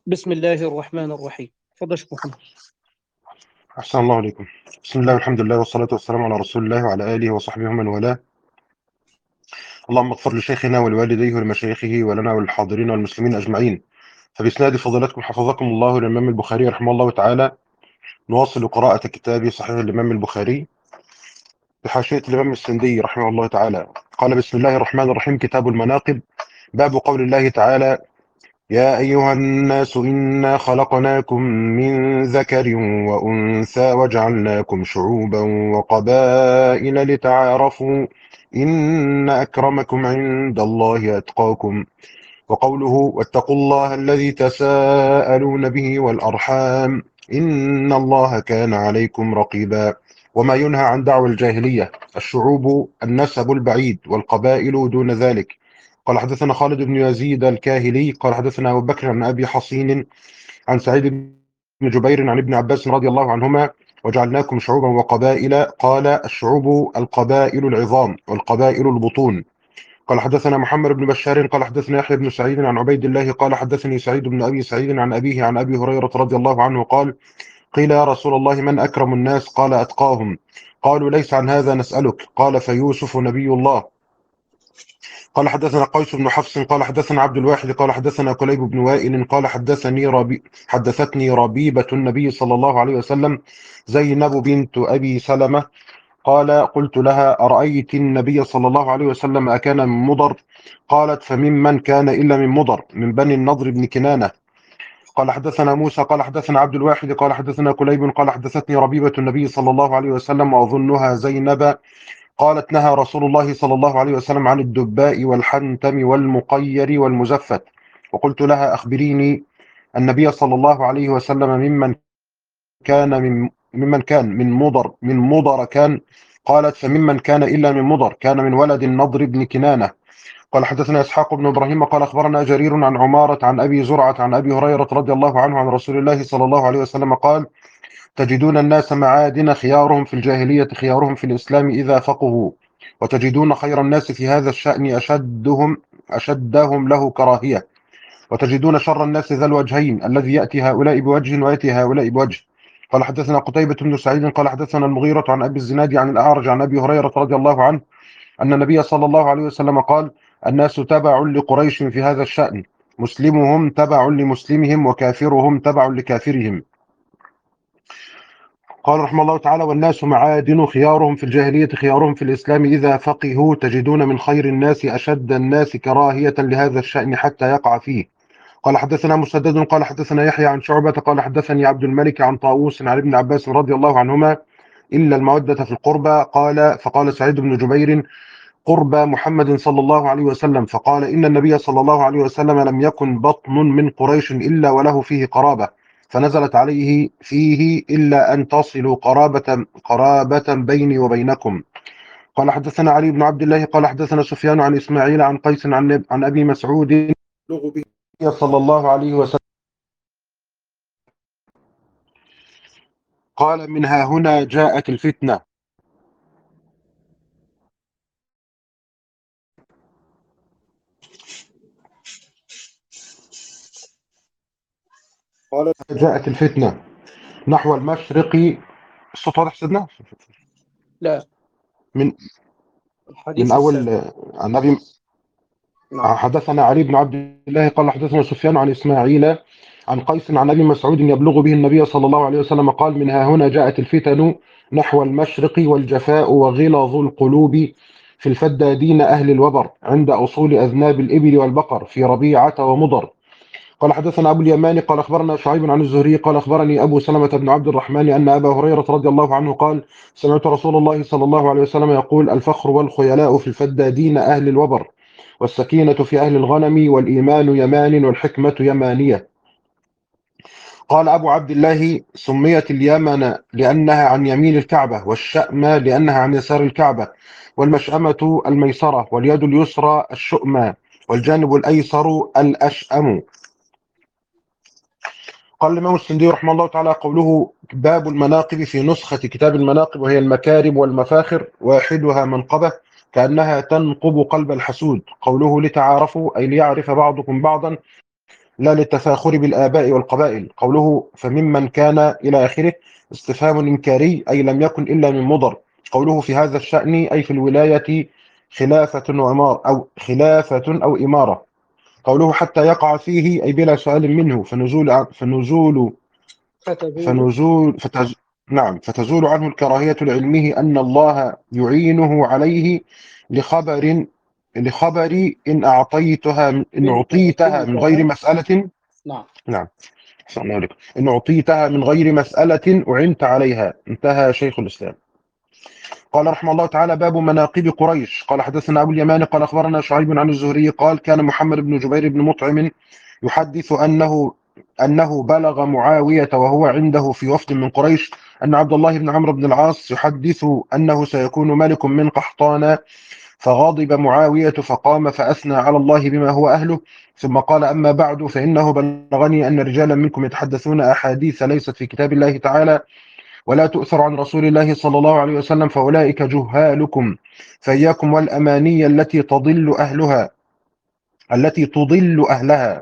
بسم الله الرحمن الرحيم. تفضل يا شيخ محمد. أحسن الله عليكم. بسم الله والحمد لله والصلاة والسلام على رسول الله وعلى آله وصحبه ومن والاه. اللهم اغفر لشيخنا ولوالديه ولمشايخه ولنا وللحاضرين والمسلمين أجمعين. فبإسناد فضيلتكم حفظكم الله الإمام البخاري رحمه الله تعالى نواصل قراءة كتاب صحيح الإمام البخاري بحاشية الإمام السندي رحمه الله تعالى. قال: بسم الله الرحمن الرحيم. كتاب المناقب. باب قول الله تعالى: يا أيها الناس إنا خلقناكم من ذكر وأنثى وجعلناكم شعوبا وقبائل لتعارفوا إن أكرمكم عند الله أتقاكم. وقوله: واتقوا الله الذي تساءلون به والأرحام إن الله كان عليكم رقيبا. وما ينهى عن دعوى الجاهلية: الشعوب النسب البعيد والقبائل دون ذلك. قال: حدثنا خالد بن يزيد الكاهلي قال: حدثنا أبو بكر عن أبي حصين عن سعيد بن جبير عن ابن عباس رضي الله عنهما: وجعلناكم شعوبا وقبائل. قال: الشعوب القبائل العظام والقبائل البطون. قال: حدثنا محمد بن بشار قال: حدثنا يحيى بن سعيد عن عبيد الله قال: حدثني سعيد بن أبي سعيد عن أبيه عن أبي هريرة رضي الله عنه قال: قيل: يا رسول الله، من أكرم الناس؟ قال: أتقاهم. قالوا: ليس عن هذا نسألك. قال: فيوسف نبي الله. قال: حدثنا قيس بن حفص قال: حدثنا عبد الواحد قال: حدثنا كليب بن وائل قال: حدثتني ربيبة النبي صلى الله عليه وسلم زينب بنت أبي سلمة قال: قلت لها: أرأيت النبي صلى الله عليه وسلم أكان من مضر؟ قالت: فممن كان إلا من مضر، من بني النضر بن كنانة. قال: حدثنا موسى قال: حدثنا عبد الواحد قال: حدثنا كليب قال: حدثتني ربيبة النبي صلى الله عليه وسلم وأظنها زينب قالت: نهى رسول الله صلى الله عليه وسلم عن الدباء والحنتم والمقير والمزفت. وقلت لها: أخبريني النبي صلى الله عليه وسلم ممن كان من مضر كان. قالت: فممن كان إلا من مضر، كان من ولد النضر بن كنانة. قال: حدثنا إسحاق بن إبراهيم قال: أخبرنا جرير عن عمارة عن أبي زرعة عن أبي هريرة رضي الله عنه عن رسول الله صلى الله عليه وسلم قال: تجدون الناس معادن، خيارهم في الجاهلية خيارهم في الإسلام إذا فقهوا، وتجدون خير الناس في هذا الشأن أشدهم له كراهية، وتجدون شر الناس ذا الوجهين الذي يأتي هؤلاء بوجه ويأتي هؤلاء بوجه. قال: حدثنا قتيبة بن سعيد قال: حدثنا المغيرة عن أبي الزناد عن الأعرج عن أبي هريرة رضي الله عنه أن النبي صلى الله عليه وسلم قال: الناس تبع لقريش في هذا الشأن، مسلمهم تبع لمسلمهم وكافرهم تبع لكافرهم. قال رحمه الله تعالى: والناس معادن، خيارهم في الجاهلية خيارهم في الإسلام إذا فقهوا، تجدون من خير الناس أشد الناس كراهية لهذا الشأن حتى يقع فيه. قال: حدثنا مسدد قال: حدثنا يحيى عن شعبة قال: حدثني عبد الملك عن طاووس عن ابن عباس رضي الله عنهما: إلا المودة في القربى. قال: فقال سعيد بن جبير: قربى محمد صلى الله عليه وسلم. فقال: إن النبي صلى الله عليه وسلم لم يكن بطن من قريش إلا وله فيه قرابة، فنزلت عليه فيه: إلا أن تصلوا قرابة بيني وبينكم. قال: حدثنا علي بن عبد الله قال: حدثنا سفيان عن إسماعيل عن قيس عن أبي مسعود يبلغ به صلى الله عليه وسلم قال: منها هنا جاءت الفتنة. قال: جاءت الفتنة نحو المشرق. الصوت واضح سيدنا؟ لا، من الحديث أول السابق. عن أبي. نعم. حدثنا علي بن عبد الله قال: حدثنا سفيان عن إسماعيل عن قيس عن أبي مسعود يبلغ به النبي صلى الله عليه وسلم قال: منها هنا جاءت الفتن نحو المشرق، والجفاء وغلظ القلوب في الفدادين أهل الوبر عند أصول أذناب الإبل والبقر في ربيعة ومضر. قال: حدثنا أبو اليمان قال: أخبرنا شعيب عن الزهري قال: أخبرني أبو سلمة بن عبد الرحمن أن أبا هريرة رضي الله عنه قال: سمعت رسول الله صلى الله عليه وسلم يقول: الفخر والخيلاء في الفدادين أهل الوبر، والسكينة في أهل الغنم، والإيمان يمان، والحكمة يمانية. قال أبو عبد الله: سميت اليمن لأنها عن يمين الكعبة، والشأم لأنها عن يسار الكعبة، والمشأمة الميسرة، واليد اليسرى الشؤمى، والجانب الأيسر الأشأم. قال الإمام السندي رحمه الله تعالى: قوله باب المناقب في نسخة كتاب المناقب، وهي المكارم والمفاخر، واحدها منقبة كأنها تنقب قلب الحسود. قوله لتعارفوا أي ليعرف بعضكم بعضا لا للتفاخر بالآباء والقبائل. قوله فممن كان إلى آخره استفهام إنكاري، أي لم يكن إلا من مضر. قوله في هذا الشأن أي في الولاية خلافة وإمارة أو إمارة. قوله حتى يقع فيه أي بلا سؤال منه، فتزول. فنزول فتز... نعم، فتزول عنه الكراهية لعلمه أن الله يعينه عليه، لخبر إن أعطيتها من غير مسألة. نعم. نعم، أحسن الله عليك. إن أعطيتها من غير مسألة أعنت عليها. انتهى شيخ الإسلام. قال رحمه الله تعالى: باب مناقب قريش. قال حدثنا أبو اليمان قال أخبرنا شعيب عن الزهري قال: كان محمد بن جبير بن مطعم يحدث أنه بلغ معاوية وهو عنده في وفد من قريش أن عبد الله بن عمرو بن العاص يحدث أنه سيكون ملك من قحطان، فغضب معاوية فقام فأثنى على الله بما هو أهله، ثم قال: أما بعد، فإنه بلغني أن رجالا منكم يتحدثون أحاديث ليست في كتاب الله تعالى ولا تؤثر عن رسول الله صلى الله عليه وسلم، فأولئك جهالكم، فإياكم والأماني التي تضل أهلها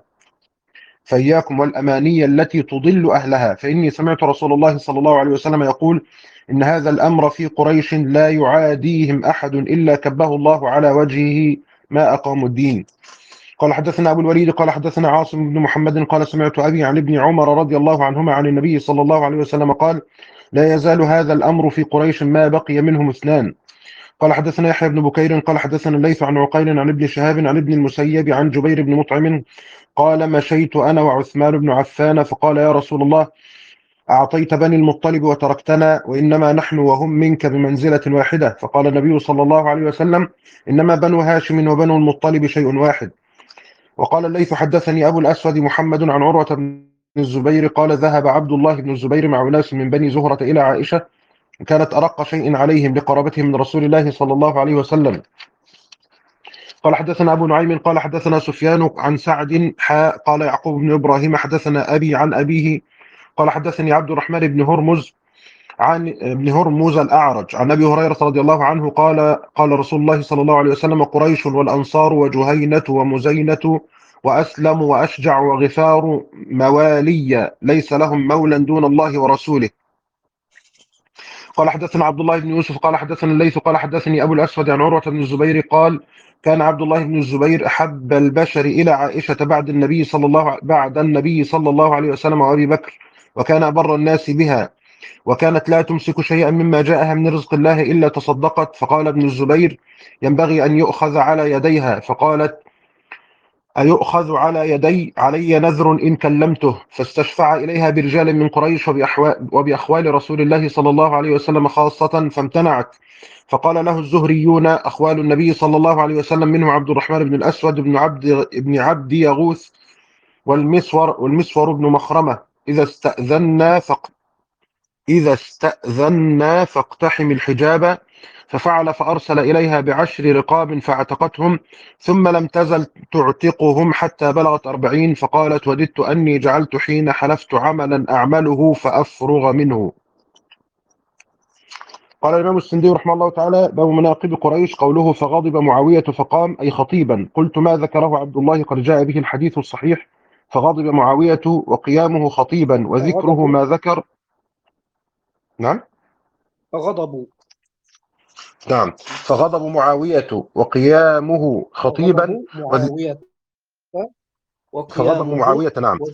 فإني سمعت رسول الله صلى الله عليه وسلم يقول: إن هذا الأمر في قريش لا يعاديهم أحد إلا كبه الله على وجهه ما أقاموا الدين. قال حدثنا أبو الوليد قال حدثنا عاصم بن محمد قال: سمعت أبي عن ابن عمر رضي الله عنهما عن النبي صلى الله عليه وسلم قال: لا يزال هذا الأمر في قريش ما بقي منهم اثنان. قال حدثنا يحيى بن بكير قال حدثنا الليث عن عقيل عن ابن شهاب عن ابن المسيب عن جبير بن مطعم قال: مشيت أنا وعثمان بن عفان فقال: يا رسول الله، أعطيت بني المطلب وتركتنا، وإنما نحن وهم منك بمنزلة واحدة. فقال النبي صلى الله عليه وسلم: إنما بنو هاشم وبنو المطلب شيء واحد. وقال الليث: حدثني أبو الأسود محمد عن عروة بن الزبير قال: ذهب عبد الله بن الزبير مع أناس من بني زهرة إلى عائشة، كانت أرق شيء عليهم لقرابتهم من رسول الله صلى الله عليه وسلم. قال حدثنا أبو نعيم قال حدثنا سفيان عن سعد قال يعقوب بن إبراهيم حدثنا أبي عن أبيه قال حدثني عبد الرحمن بن هرمز عن ابن هرمز الأعرج عن أبي هريرة رضي الله عنه قال: قال رسول الله صلى الله عليه وسلم: قريش والأنصار وجهينة ومزينة وأسلم وأشجع وغفار موالي ليس لهم مولى دون الله ورسوله. قال حدثنا عبد الله بن يوسف قال حدثنا الليث قال حدثني أبو الأسود عن عروة بن الزبير قال: كان عبد الله بن الزبير أحب البشر إلى عائشة بعد النبي صلى الله عليه وسلم وأبي بكر، وكان أبر الناس بها، وكانت لا تمسك شيئا مما جاءها من رزق الله إلا تصدقت. فقال ابن الزبير: ينبغي أن يؤخذ على يديها. فقالت: أيؤخذ علي نذر إن كلمته. فاستشفع إليها برجال من قريش وبأخوال رسول الله صلى الله عليه وسلم خاصة، فامتنعت. فقال له الزهريون أخوال النبي صلى الله عليه وسلم، منهم عبد الرحمن بن الأسود بن عبد يغوث والمسور بن مخرمة: إذا استأذنا فاقتحم الحجاب. ففعل فأرسل إليها ب10 رقاب فاعتقتهم، ثم لم تزل تعتقهم حتى بلغت 40. فقالت: وددت أني جعلت حين حلفت عملا أعمله فأفرغ منه. قال الإمام السندي رحمه الله تعالى: باب مناقب قريش. قوله فغضب معاوية فقام أي خطيبا. قلت: ما ذكره عبد الله قد جاء به الحديث الصحيح. فغضب معاوية وقيامه خطيبا وذكره ما ذكر. نعم. فغضب معاوية وقيامه خطيبا فغضب معاوية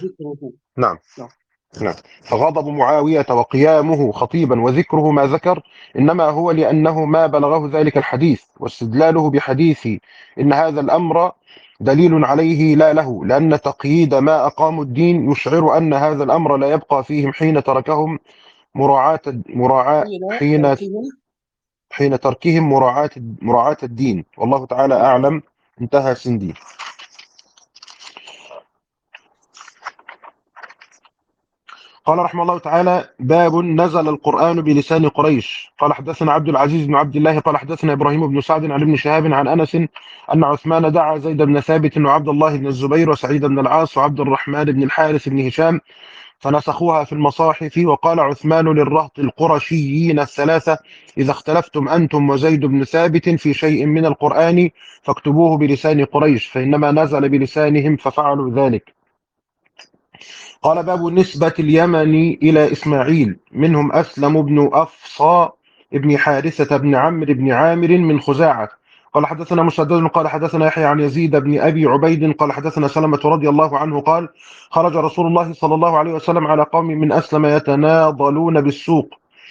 فغضب معاوية وقيامه خطيبا وذكره ما ذكر إنما هو لأنه ما بلغه ذلك الحديث، واستدلاله بحديث إن هذا الأمر دليل عليه لا له، لأن تقييد ما أقاموا الدين يشعر أن هذا الأمر لا يبقى فيهم حين تركهم حين تركهم مراعاة الدين. والله تعالى أعلم. انتهى سندي. قال رحمه الله تعالى: باب نزل القرآن بلسان قريش. قال حدثنا عبد العزيز بن عبد الله قال حدثنا إبراهيم بن سعد عن ابن شهاب عن أنس أن عثمان دعا زيد بن ثابت وعبد الله بن الزبير وسعيد بن العاص وعبد الرحمن بن الحارث بن هشام، فنسخوها في المصاحف. وقال عثمان للرهط القرشيين الثلاثة: إذا اختلفتم أنتم وزيد بن ثابت في شيء من القرآن فاكتبوه بلسان قريش، فإنما نزل بلسانهم ففعلوا ذلك. قال باب نسبة اليمن إلى إسماعيل، منهم أسلم بن أفصى ابن حارثة بن عمرو بن عامر من خزاعة. قال حدثنا مسدد قال حدثنا يحيى عن يزيد بن أبي عبيد قال حدثنا سلمة رضي الله عنه قال خرج رسول الله صلى الله عليه وسلم على قوم من أسلم يتناضلون بالسوق،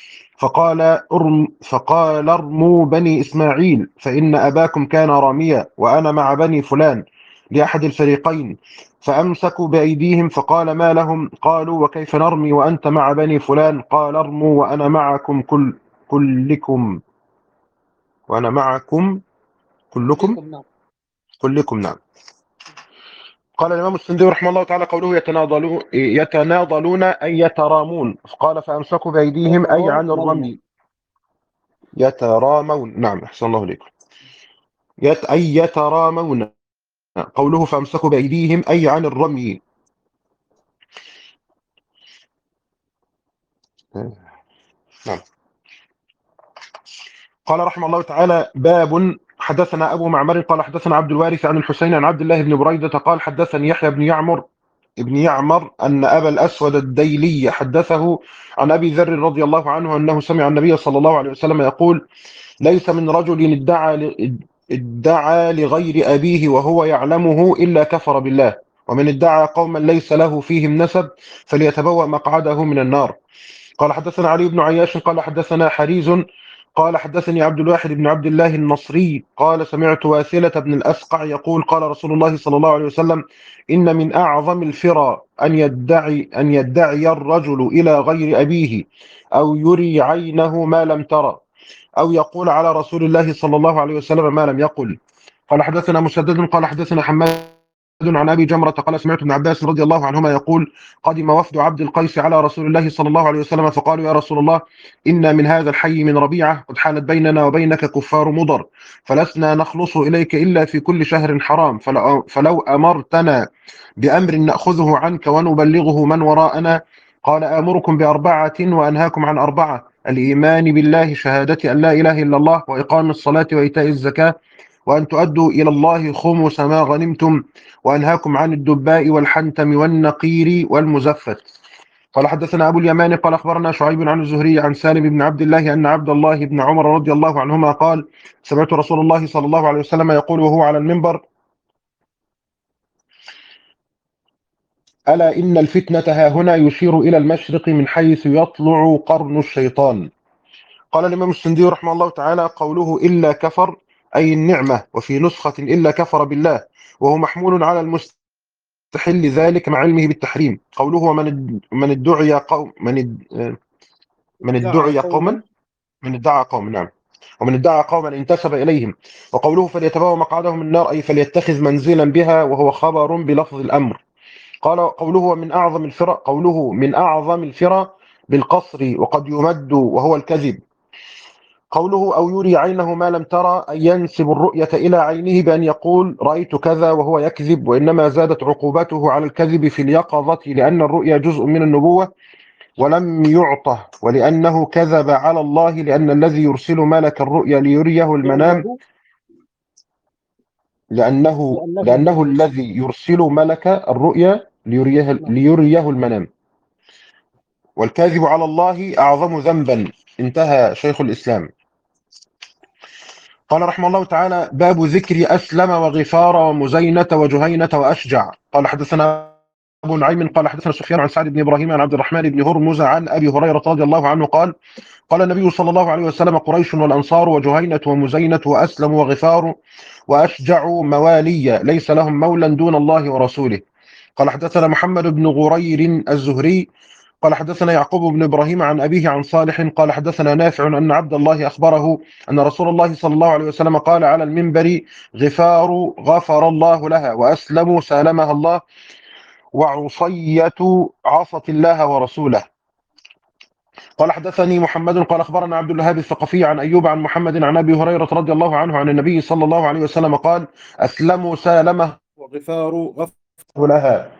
فقال ارموا بني إسماعيل فإن أباكم كان راميا وأنا مع بني فلان لأحد الفريقين، فأمسكوا بأيديهم فقال ما لهم؟ قالوا وكيف نرمي وأنت مع بني فلان؟ قال ارموا وأنا معكم كلكم وأنا معكم كلكم نعم. كلكم نعم. قال الإمام السندي رحمه الله تعالى قوله يتناضلون أي يترامون، قال فأمسكوا بأيديهم أي عن يترامون. الرمي. يترامون نعم أحسن الله إليكم. أي يترامون. قوله فأمسكوا بأيديهم أي عن الرمي. نعم. قال رحمه الله تعالى باب حدثنا أبو معمر قال حدثنا عبد الوارث عن الحسين عن عبد الله بن بريدة قال حدثني يحيى بن يعمر أن أبا الأسود الديلي حدثه عن أبي ذر رضي الله عنه أنه سمع النبي صلى الله عليه وسلم يقول ليس من رجل ادعى لغير أبيه وهو يعلمه إلا كفر بالله، ومن ادعى قوما ليس له فيهم نسب فليتبوأ مقعده من النار. قال حدثنا علي بن عياش قال حدثنا حريز قال حدثني عبد الواحد بن عبد الله النصري قال سمعت واثلة بن الأسقع يقول قال رسول الله صلى الله عليه وسلم إن من أعظم الفرى أن يدعي الرجل إلى غير أبيه أو يري عينه ما لم ترى أو يقول على رسول الله صلى الله عليه وسلم ما لم يقل. قال حدثنا مسدد قال حدثنا حماد عن أبي جمرة قال سمعت ابن عباس رضي الله عنهما يقول قدم وفد عبد القيس على رسول الله صلى الله عليه وسلم فقالوا يا رسول الله إن من هذا الحي من ربيعة قد حالت بيننا وبينك كفار مضر، فلسنا نخلص إليك إلا في كل شهر حرام، فلو أمرتنا بأمر نأخذه عنك ونبلغه من وراءنا. قال آمركم بأربعة وأنهاكم عن أربعة: الإيمان بالله شهادة أن لا إله إلا الله وإقام الصلاة وإيتاء الزكاة وأن تؤدوا إلى الله خمس ما غنمتم، وأنهاكم عن الدباء والحنتم والنقير والمزفت. قال حدثنا أبو اليمان قال أخبرنا شعيب عن الزهري عن سالم بن عبد الله أن عبد الله بن عمر رضي الله عنهما قال سمعت رسول الله صلى الله عليه وسلم يقول وهو على المنبر ألا إن الفتنة ها هنا يشير إلى المشرق من حيث يطلع قرن الشيطان. قال الإمام السندي رحمه الله تعالى قوله إلا كفر أي النعمة، وفي نسخة إلا كفر بالله، وهو محمول على المستحل ذلك مع علمه بالتحريم. قوله من ادعي قوم من ادعي قوما من ادعى قوم نعم، ومن ادعى قوما انتسب إليهم. وقوله فليتبوأ مقعده من النار أي فليتخذ منزلا بها، وهو خبر بلفظ الأمر. قال قوله من أعظم الفرى، قوله من أعظم الفرى بالقصر وقد يمد وهو الكذب. قوله أو يري عينه ما لم ترى أي ينسب الرؤية إلى عينه بأن يقول رأيت كذا وهو يكذب، وإنما زادت عقوبته على الكذب في اليقظة لأن الرؤيا جزء من النبوة ولم يعطه، ولأنه كذب على الله لأن الذي يرسل ملك الرؤيا ليريه المنام لأنه الذي يرسل ملك الرؤيا ليريه المنام، والكاذب على الله أعظم ذنبا. انتهى شيخ الإسلام. قال رحمه الله تعالى باب ذكر أسلم وغفار ومزينة وجهينة وأشجع. قال حدثنا أبو نعيم قال حدثنا سفيان عن سعد بن إبراهيم عن عبد الرحمن بن هرمز عن أبي هريرة رضي الله عنه قال قال النبي صلى الله عليه وسلم قريش والأنصار وجهينة ومزينة وأسلم وغفار وأشجع موالي ليس لهم مولى دون الله ورسوله. قال حدثنا محمد بن غرير الزهري قال حدثنا يعقوب بن إبراهيم عن أبيه عن صالح قال حدثنا نافع أن عبد الله أخبره أن رسول الله صلى الله عليه وسلم قال على المنبر غفار غفر الله لها، وأسلم سالمها الله، وعصية عصت الله ورسوله. قال حدثني محمد قال أخبرنا عبد الوهاب الثقفي عن أيوب عن محمد عن أبي هريرة رضي الله عنه عن النبي صلى الله عليه وسلم قال أسلموا سالمه وغفار غفر لها.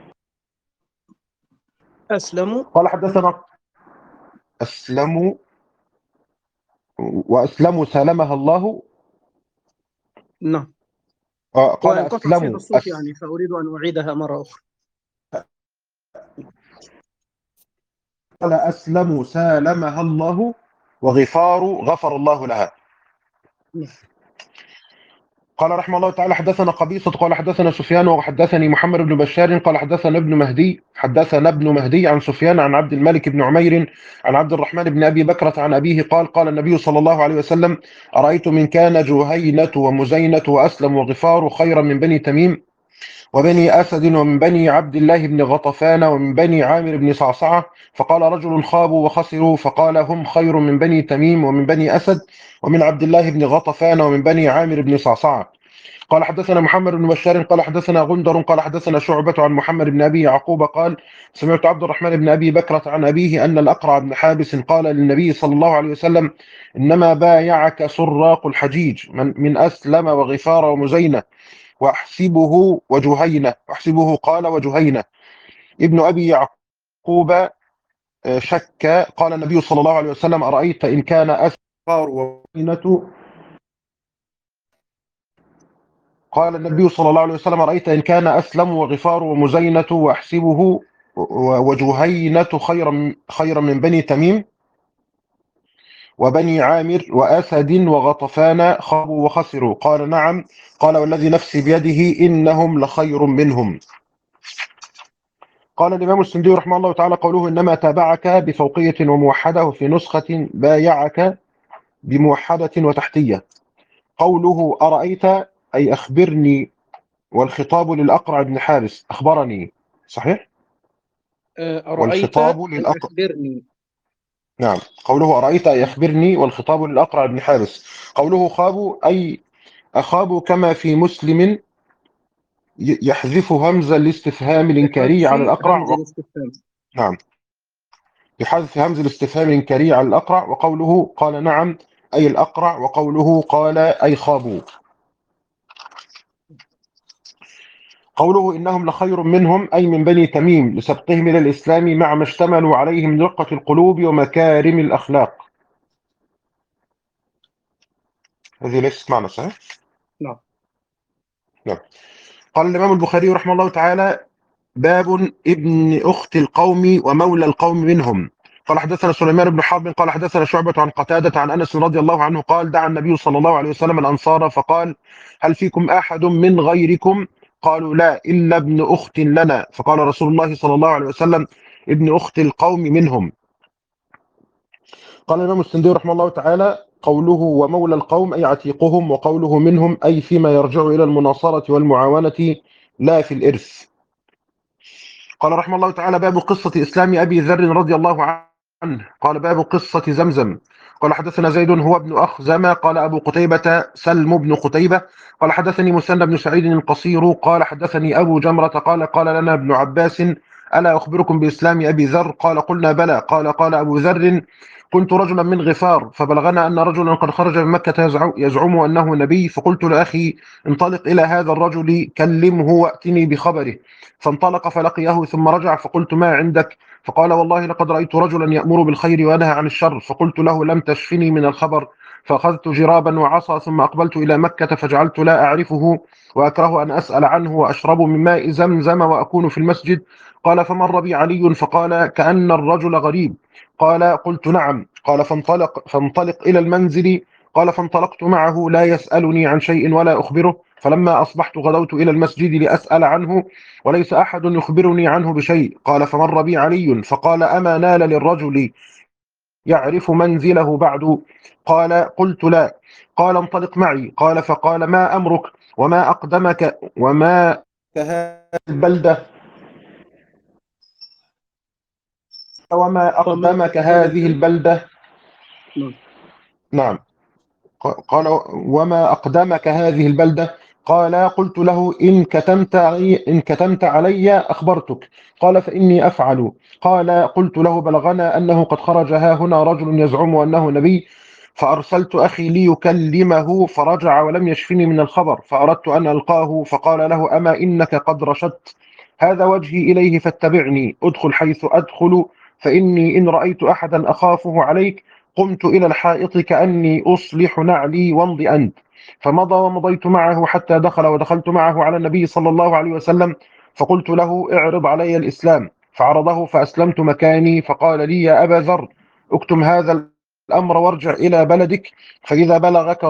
أسلموا قال حدثنا أسلموا وأسلموا سالمها الله. نعم. قال وانقطع فيها أسلموا الصوت يعني، فأريد أن أعيدها مرة أخرى. قال أسلم سالمها الله، وغفار غفر الله لها. قال رحمه الله تعالى حدثنا قبيصة قال حدثنا سفيان وحدثني محمد بن بشار قال حدثنا ابن مهدي عن سفيان عن عبد الملك بن عمير عن عبد الرحمن بن أبي بكرة عن أبيه قال قال النبي صلى الله عليه وسلم: أرأيت من كان جهينة ومزينة وأسلم وغفار خيرا من بني تميم وبني أسد ومن بني عبد الله بن غطفان ومن بني عامر بن صعصعة. فقال رجل: خابوا وخسروا. فقال: هم خير من بني تميم ومن بني أسد ومن عبد الله بن غطفان ومن بني عامر بن صعصعة. قال حدثنا محمد بن بشار قال حدثنا غندر قال حدثنا شعبة عن محمد بن أبي يعقوب قال: سمعت عبد الرحمن بن أبي بكرة عن أبيه أن الأقرع بن حابس قال للنبي صلى الله عليه وسلم: إنما بايعك سراق الحجيج من أسلم وغفار ومزينة وأحسبه قال وجهينة. ابن أبي يعقوب شك. قال النبي صلى الله عليه وسلم: أرأيت إن كان أسلم ومزينة قال النبي صلى الله عليه وسلم: أرأيت إن كان أسلم وغفار ومزينة وأحسبه وجهينة خيرا من بني تميم وبني عامر وأسد وغطفان خابوا وخسروا. قال: نعم. قال: والذي نفسي بيده إنهم لخير منهم. قال الإمام السندي رحمه الله تعالى: قوله إنما تابعك بفوقية وموحدة، وفي نسخة بايعك بموحدة وتحتية. قوله أرأيت أي أخبرني، والخطاب للأقرع بن حارس أخبرني، صحيح؟ أرأيت والخطاب أن للأقرع، أخبرني. نعم. قوله أرأيت أي أخبرني، والخطاب للأقرع بن حارس. قوله خاب أي أخاب، كما في مسلم يحذف همزة الاستفهام الإنكاري بحذف على الأقرع همز الاستفهام. نعم، بحذف همز الاستفهام الإنكاري على الأقرع. وقوله قال نعم أي الأقرع، وقوله قال أي خابوا. قوله إنهم لخير منهم أي من بني تميم لسبقهم إلى الإسلام مع ما اشتملوا عليه من رقة القلوب ومكارم الأخلاق. هذه ليست معنى صحيح؟ نعم. نعم. قال الإمام البخاري رحمه الله تعالى: باب ابن أخت القوم ومولى القوم منهم. قال حدثنا سليمان بن حرب قال حدثنا شعبة عن قتادة عن أنس رضي الله عنه قال: دعا النبي صلى الله عليه وسلم الأنصار فقال: هل فيكم أحد من غيركم؟ قالوا: لا إلا ابن أخت لنا. فقال رسول الله صلى الله عليه وسلم: ابن أخت القوم منهم. قال الإمام السندي رحمه الله تعالى: قوله ومولى القوم أي عتيقهم، وقوله منهم أي فيما يرجع إلى المناصرة والمعاونة لا في الإرث. قال رحمه الله تعالى: باب قصة إسلام أبي ذر رضي الله عنه. قال: باب قصة زمزم. قال حدثنا زيد هو ابن أخزم قال أبو قتيبة سلم بن قتيبة قال حدثني مسنى بن سعيد القصير قال حدثني أبو جمرة قال لنا ابن عباس: ألا أخبركم بإسلام أبي ذر؟ قال: قلنا بلى. قال أبو ذر: كنت رجلا من غفار، فبلغنا أن رجلا قد خرج من مكة يزعم أنه نبي، فقلت لأخي: انطلق إلى هذا الرجل كلمه وأتني بخبره. فانطلق فلقيه ثم رجع، فقلت: ما عندك؟ فقال: والله لقد رأيت رجلا يأمر بالخير وينهى عن الشر. فقلت له: لم تشفني من الخبر. فأخذت جرابا وعصا ثم أقبلت إلى مكة، فجعلت لا أعرفه وأكره أن أسأل عنه، وأشرب من ماء زمزم وأكون في المسجد. قال: فمر بي علي فقال: كأن الرجل غريب. قلت: نعم. قال: فانطلق إلى المنزل. قال: فانطلقت معه لا يسألني عن شيء ولا أخبره. فلما أصبحت غدوت إلى المسجد لأسأل عنه، وليس أحد يخبرني عنه بشيء. قال: فمر بي علي فقال: أما نال للرجل يعرف منزله بعد؟ قلت: لا. قال: انطلق معي. فقال: ما أمرك وما أقدمك البلدة وما فما أقدمك هذه البلدة. البلدة؟ نعم. نعم. قال: وما أقدمك هذه البلدة؟ قلت له: إن كتمت علي أخبرتك. قال: فإني أفعل. قلت له: بلغنا أنه قد خرج ها هنا رجل يزعم أنه نبي، فأرسلت أخي ليكلمه فرجع ولم يشفني من الخبر، فأردت أن ألقاه. فقال له: أما إنك قد رشدت، هذا وجهي إليه فاتبعني، أدخل حيث أدخل، فإني إن رأيت أحدا أخافه عليك قمت إلى الحائط كأني أصلح نعلي وامض أنت. فمضى ومضيت معه حتى دخل، ودخلت معه على النبي صلى الله عليه وسلم، فقلت له: اعرض علي الإسلام. فعرضه فأسلمت مكاني، فقال لي: يا أبا ذر، اكتم هذا الأمر وارجع إلى بلدك، فإذا بلغك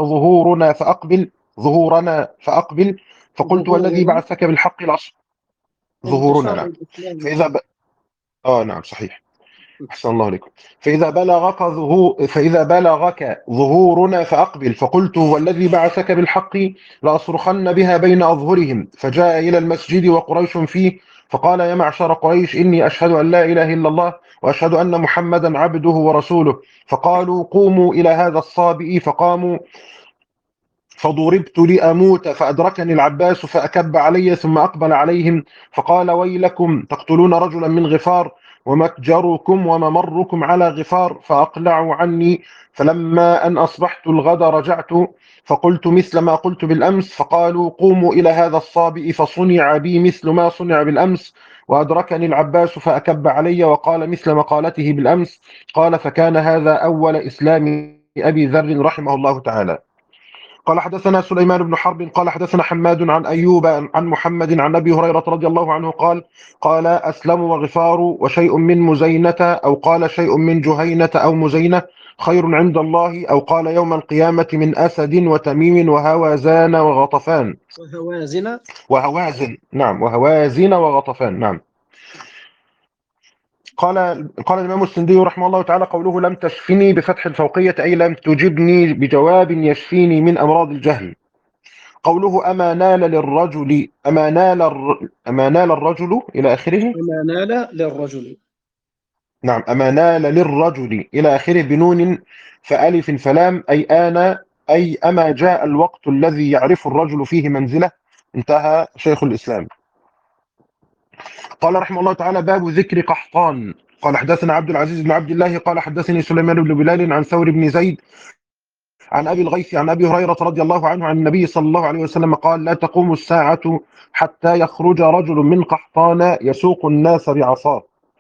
ظهورنا فأقبل. فقلت: والذي ظهورنا بعثك بالحق ظهورنا، انتشار نعم. الإسلام فإذا فيه. نعم، صحيح. أحسن الله عليكم. فإذا بلغك ظهورنا فأقبل. فقلت: والذي بعثك بالحق لأصرخن بها بين أظهرهم. فجاء إلى المسجد وقريش فيه، فقال: يا معشر قريش، إني أشهد أن لا إله إلا الله وأشهد أن محمدا عبده ورسوله. فقالوا: قوموا إلى هذا الصابئ. فقاموا، فضربت لأموت، فأدركني العباس فأكب علي، ثم أقبل عليهم فقال: ويلكم، تقتلون رجلا من غفار، ومتجركم وممركم على غفار. فأقلعوا عني. فلما أن أصبحت الغد رجعت، فقلت مثل ما قلت بالأمس. فقالوا: قوموا إلى هذا الصابئ. فصنع بي مثل ما صنع بالأمس، وأدركني العباس فأكب علي وقال مثل مقالته بالأمس. قال: فكان هذا أول إسلام أبي ذر رحمه الله تعالى. قال: حدثنا سليمان بن حرب قال: حدثنا حماد عن أيوب عن محمد عن أبي هريرة رضي الله عنه قال: أسلم وغفار وشيء من مزينة، أو قال شيء من جهينة أو مزينة، خير عند الله، أو قال يوم القيامة من أسد وتميم وهوازان وغطفان. وهوازن. وهوازن وغطفان، نعم. قال الإمام السندي رحمه الله تعالى: قوله لم تشفني بفتح الفوقية أي لم تجبني بجواب يشفيني من أمراض الجهل. قوله أما نال الرجل إلى آخره. وما نال للرجل. نعم، أما نال للرجل إلى آخره بنون فألف فلام، أي أي أما جاء الوقت الذي يعرف الرجل فيه منزله. انتهى شيخ الإسلام. قال رحمه الله تعالى: باب ذكر قحطان. قال: حدثنا عبد العزيز بن عبد الله قال: حدثني سليمان بن بلال عن ثور بن زيد عن أبي الغيث عن أبي هريرة رضي الله عنه عن النبي صلى الله عليه وسلم قال: لا تقوم الساعة حتى يخرج رجل من قحطان يسوق الناس بعصاه.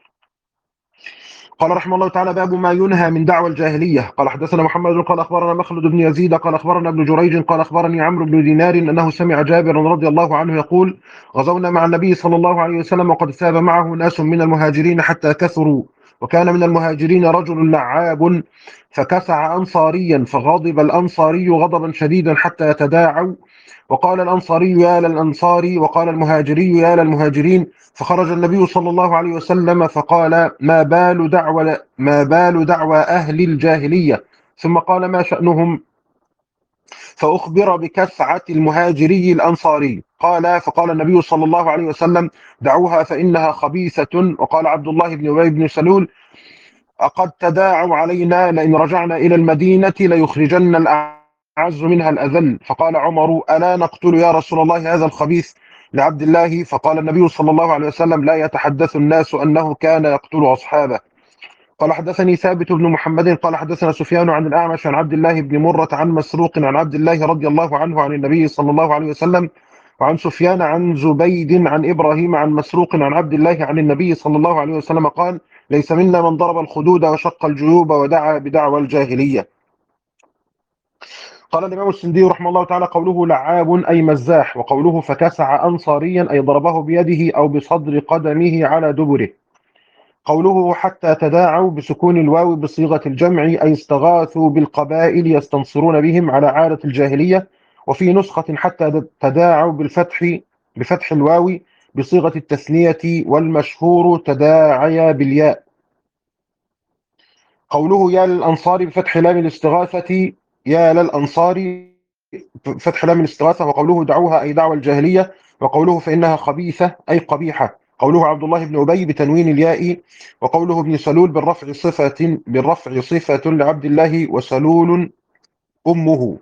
قال رحمه الله تعالى: باب ما ينهى من دعوى الجاهلية. قال: حدثنا محمد قال: أخبرنا مخلد بن يزيد قال: أخبرنا ابن جريج قال: أخبرني عمرو بن دينار أنه سمع جابر رضي الله عنه يقول: غزونا مع النبي صلى الله عليه وسلم وقد ثاب معه ناس من المهاجرين حتى كثروا، وكان من المهاجرين رجل لعاب فكسع أنصاريا، فغضب الأنصاري غضبا شديدا حتى يتداعوا، وقال الأنصاري يا للأنصار، وقال المهاجري يا للمهاجرين. فخرج النبي صلى الله عليه وسلم فقال: ما بال دعوى أهل الجاهلية. ثم قال: ما شأنهم؟ فأخبر بكسعة المهاجري الأنصاري. فقال النبي صلى الله عليه وسلم: دعوها فإنها خبيثة. وقال عبد الله بن أبي بن سلول: أقد تداعوا علينا، لئن رجعنا إلى المدينة ليخرجن الأعز منها الأذل. فقال عمر: ألا نقتل يا رسول الله هذا الخبيث لعبد الله؟ فقال النبي صلى الله عليه وسلم: لا يتحدث الناس أنه كان يقتل أصحابه. قال: حدثني ثابت بن محمد قال: حدثنا سفيان عن الأعمش عن عبد الله بن مرة عن مسروق عن عبد الله رضي الله عنه عن النبي صلى الله عليه وسلم، وعن سفيان عن زبيد عن إبراهيم عن مسروق عن عبد الله عن النبي صلى الله عليه وسلم قال: ليس منا من ضرب الخدود وشق الجيوب ودعا بدعوى الجاهلية. قال الإمام السندي رحمه الله تعالى: قوله لعاب أي مزاح، وقوله فكسع أنصاريا أي ضربه بيده أو بصدر قدمه على دبره. قوله حتى تداعوا بسكون الواو بصيغة الجمع أي استغاثوا بالقبائل يستنصرون بهم على عادة الجاهلية. وفي نسخة حتى تداعوا بفتح الواو بصيغة التثنية، والمشهور تداعيا بالياء. قوله يا للأنصار بفتح لام الاستغاثة، يا للأنصار فتح لام الاستغاثة. وقوله دعوها أي دعوى الجاهلية. وقوله فإنها خبيثة أي قبيحة. قوله عبد الله بن أبي بتنوين الياء. وقوله ابن سلول بالرفع صفة لعبد الله، وسلول أمه.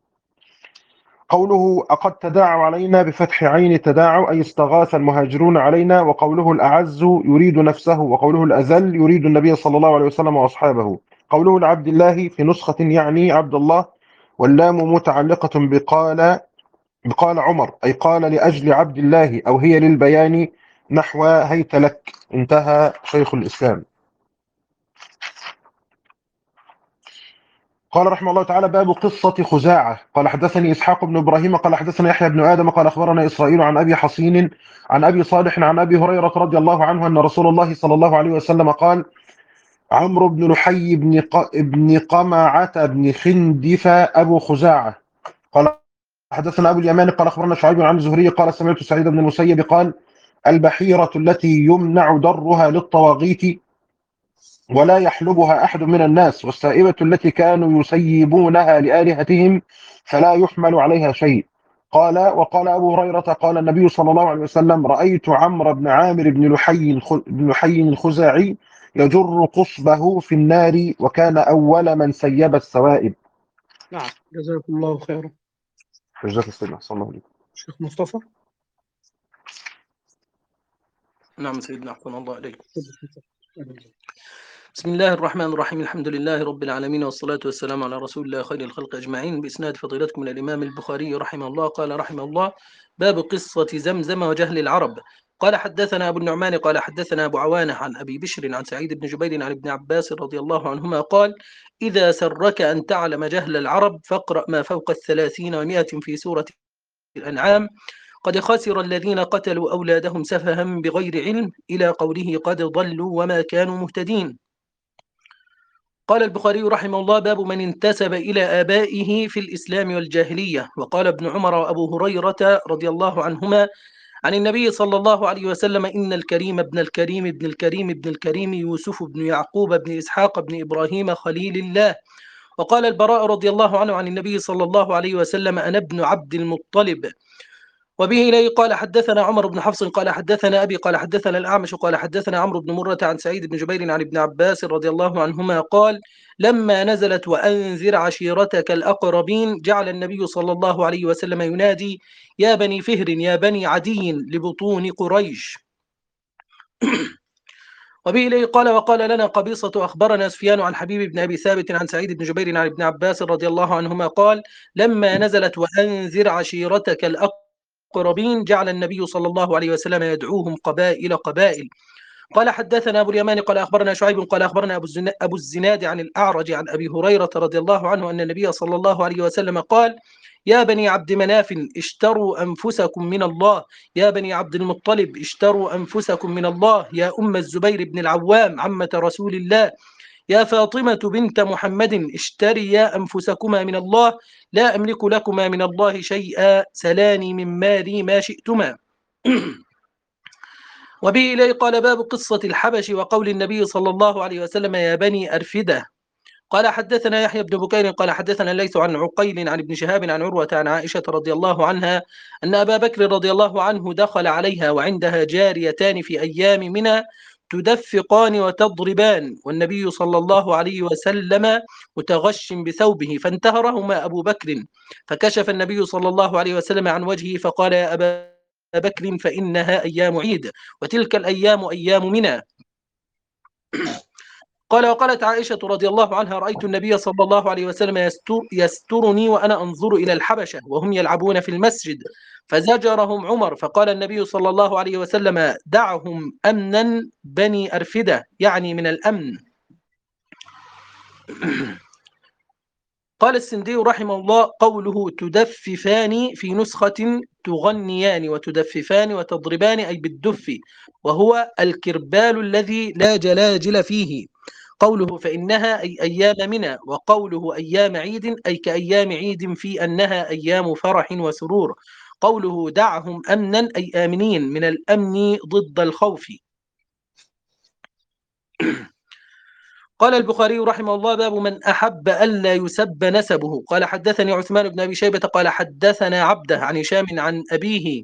قوله أقد تداعوا علينا بفتح عين تداعوا أي استغاث المهاجرون علينا. وقوله الأعز يريد نفسه. وقوله الأذل يريد النبي صلى الله عليه وسلم وأصحابه. قوله لعبد الله في نسخة يعني عبد الله، واللام متعلقة بقال عمر أي قال لأجل عبد الله، أو هي للبيان نحو هيت لك. انتهى شيخ الإسلام. قال رحمه الله تعالى: باب قصة خزاعة. قال حدثني إسحاق بن إبراهيم قال حدثنا يحيى بن آدم قال أخبرنا إسرائيل عن أبي حصين عن أبي صالح عن أبي هريرة رضي الله عنه أن رسول الله صلى الله عليه وسلم قال: عمرو بن لحي بن قمعة بن خندف أبو خزاعة. قال حدثنا أبو اليمان قال أخبرنا شعيب عن الزهري قال: سمعت سعيد بن المسيب قال: البحيرة التي يمنع درها للطواغيت ولا يحلبها أحد من الناس، والسائبة التي كانوا يسيبونها لآلهتهم فلا يحمل عليها شيء. قال: وقال أبو هريرة قال النبي صلى الله عليه وسلم: رأيت عمرو بن عامر بن لحي الخزاعي يجر قصبه في النار وكان أول من سيب السوائب. نعم، جزاكم الله خيرا. جزاك السلام صلى الله عليه وسلم. شيخ مصطفى. نعم سيدنا، أحسن الله عليك. بسم الله الرحمن الرحيم، الحمد لله رب العالمين، والصلاة والسلام على رسول الله خير الخلق أجمعين. بإسناد فضيلتكم من الإمام البخاري رحمه الله قال رحمه الله: باب قصة زمزم وجهل العرب. قال حدثنا أبو النعمان قال حدثنا أبو عوانة عن أبي بشر عن سعيد بن جبير عن ابن عباس رضي الله عنهما قال: إذا سرك أن تعلم جهل العرب فاقرأ ما فوق 30 و100 في سورة الأنعام: قد خسر الذين قتلوا أولادهم سفها بغير علم، إلى قوله قد ضلوا وما كانوا مهتدين. قال البخاري رحمه الله: باب من انتسب إلى آبائه في الإسلام والجاهلية. وقال ابن عمر وأبو هريرة رضي الله عنهما عن النبي صلى الله عليه وسلم: إن الكريم ابن الكريم ابن الكريم ابن الكريم يوسف بن يعقوب بن إسحاق بن إبراهيم خليل الله. وقال البراء رضي الله عنه عن النبي صلى الله عليه وسلم: أنا ابن عبد المطلب. وبه إليه قال حدثنا عمر بن حفص قال حدثنا أبي قال حدثنا الأعمش قال حدثنا عمرو بن مرة عن سعيد بن جبير عن ابن عباس رضي الله عنهما قال: لما نزلت وأنذر عشيرتك الأقربين جعل النبي صلى الله عليه وسلم ينادي: يا بني فهر يا بني عدي لبطون قريش. وبه إليه قال: وقال لنا قبيصة أخبرنا سفيان عن حبيب بن أبي ثابت عن سعيد بن جبير عن ابن عباس رضي الله عنهما قال: لما نزلت وأنذر عشيرتك الأقربين جعل النبي صلى الله عليه وسلم يدعوهم قبائل قبائل. قال حدثنا أبو اليمان قال أخبرنا شعيب قال أخبرنا أبو الزناد عن الأعرج عن أبي هريرة رضي الله عنه أن النبي صلى الله عليه وسلم قال: يا بني عبد مناف اشتروا أنفسكم من الله، يا بني عبد المطلب اشتروا أنفسكم من الله، يا أم الزبير بن العوام عمة رسول الله، يا فاطمة بنت محمد اشتريا أنفسكما من الله، لا أملك لكما من الله شيئا، سلاني من مالي ما شئتما. وبه إليه قال: باب قصة الحبش وقول النبي صلى الله عليه وسلم: يا بني أرفدة. قال حدثنا يحيى بن بكير قال حدثنا ليس عن عقيل عن ابن شهاب عن عروة عن عائشة رضي الله عنها أن أبا بكر رضي الله عنه دخل عليها وعندها جاريتان في أيام منى تدفقان وتضربان، والنبي صلى الله عليه وسلم متغش بثوبه، فانتهرهما أبو بكر، فكشف النبي صلى الله عليه وسلم عن وجهه فقال: يا أبا بكر فإنها أيام عيد، وتلك الأيام أيام منى. قال: وقالت عائشة رضي الله عنها: رأيت النبي صلى الله عليه وسلم يسترني وأنا أنظر إلى الحبشة وهم يلعبون في المسجد، فزجرهم عمر، فقال النبي صلى الله عليه وسلم: دعهم أمنا بني أرفدة، يعني من الأمن. قال السندي رحمه الله: قوله تدففان في نسخة تغنيان وتدففان وتضربان أي بالدف، وهو الكربال الذي لا جلاجل فيه. قوله فإنها أي أيام منى، وقوله أيام عيد أي كأيام عيد في أنها أيام فرح وسرور. قوله دعهم أمنا أي آمنين، من الأمن ضد الخوف. قال البخاري رحمه الله: باب من أحب ألا يسب نسبه. قال حدثني عثمان بن أبي شيبة قال حدثنا عبده عن هشام عن أبيه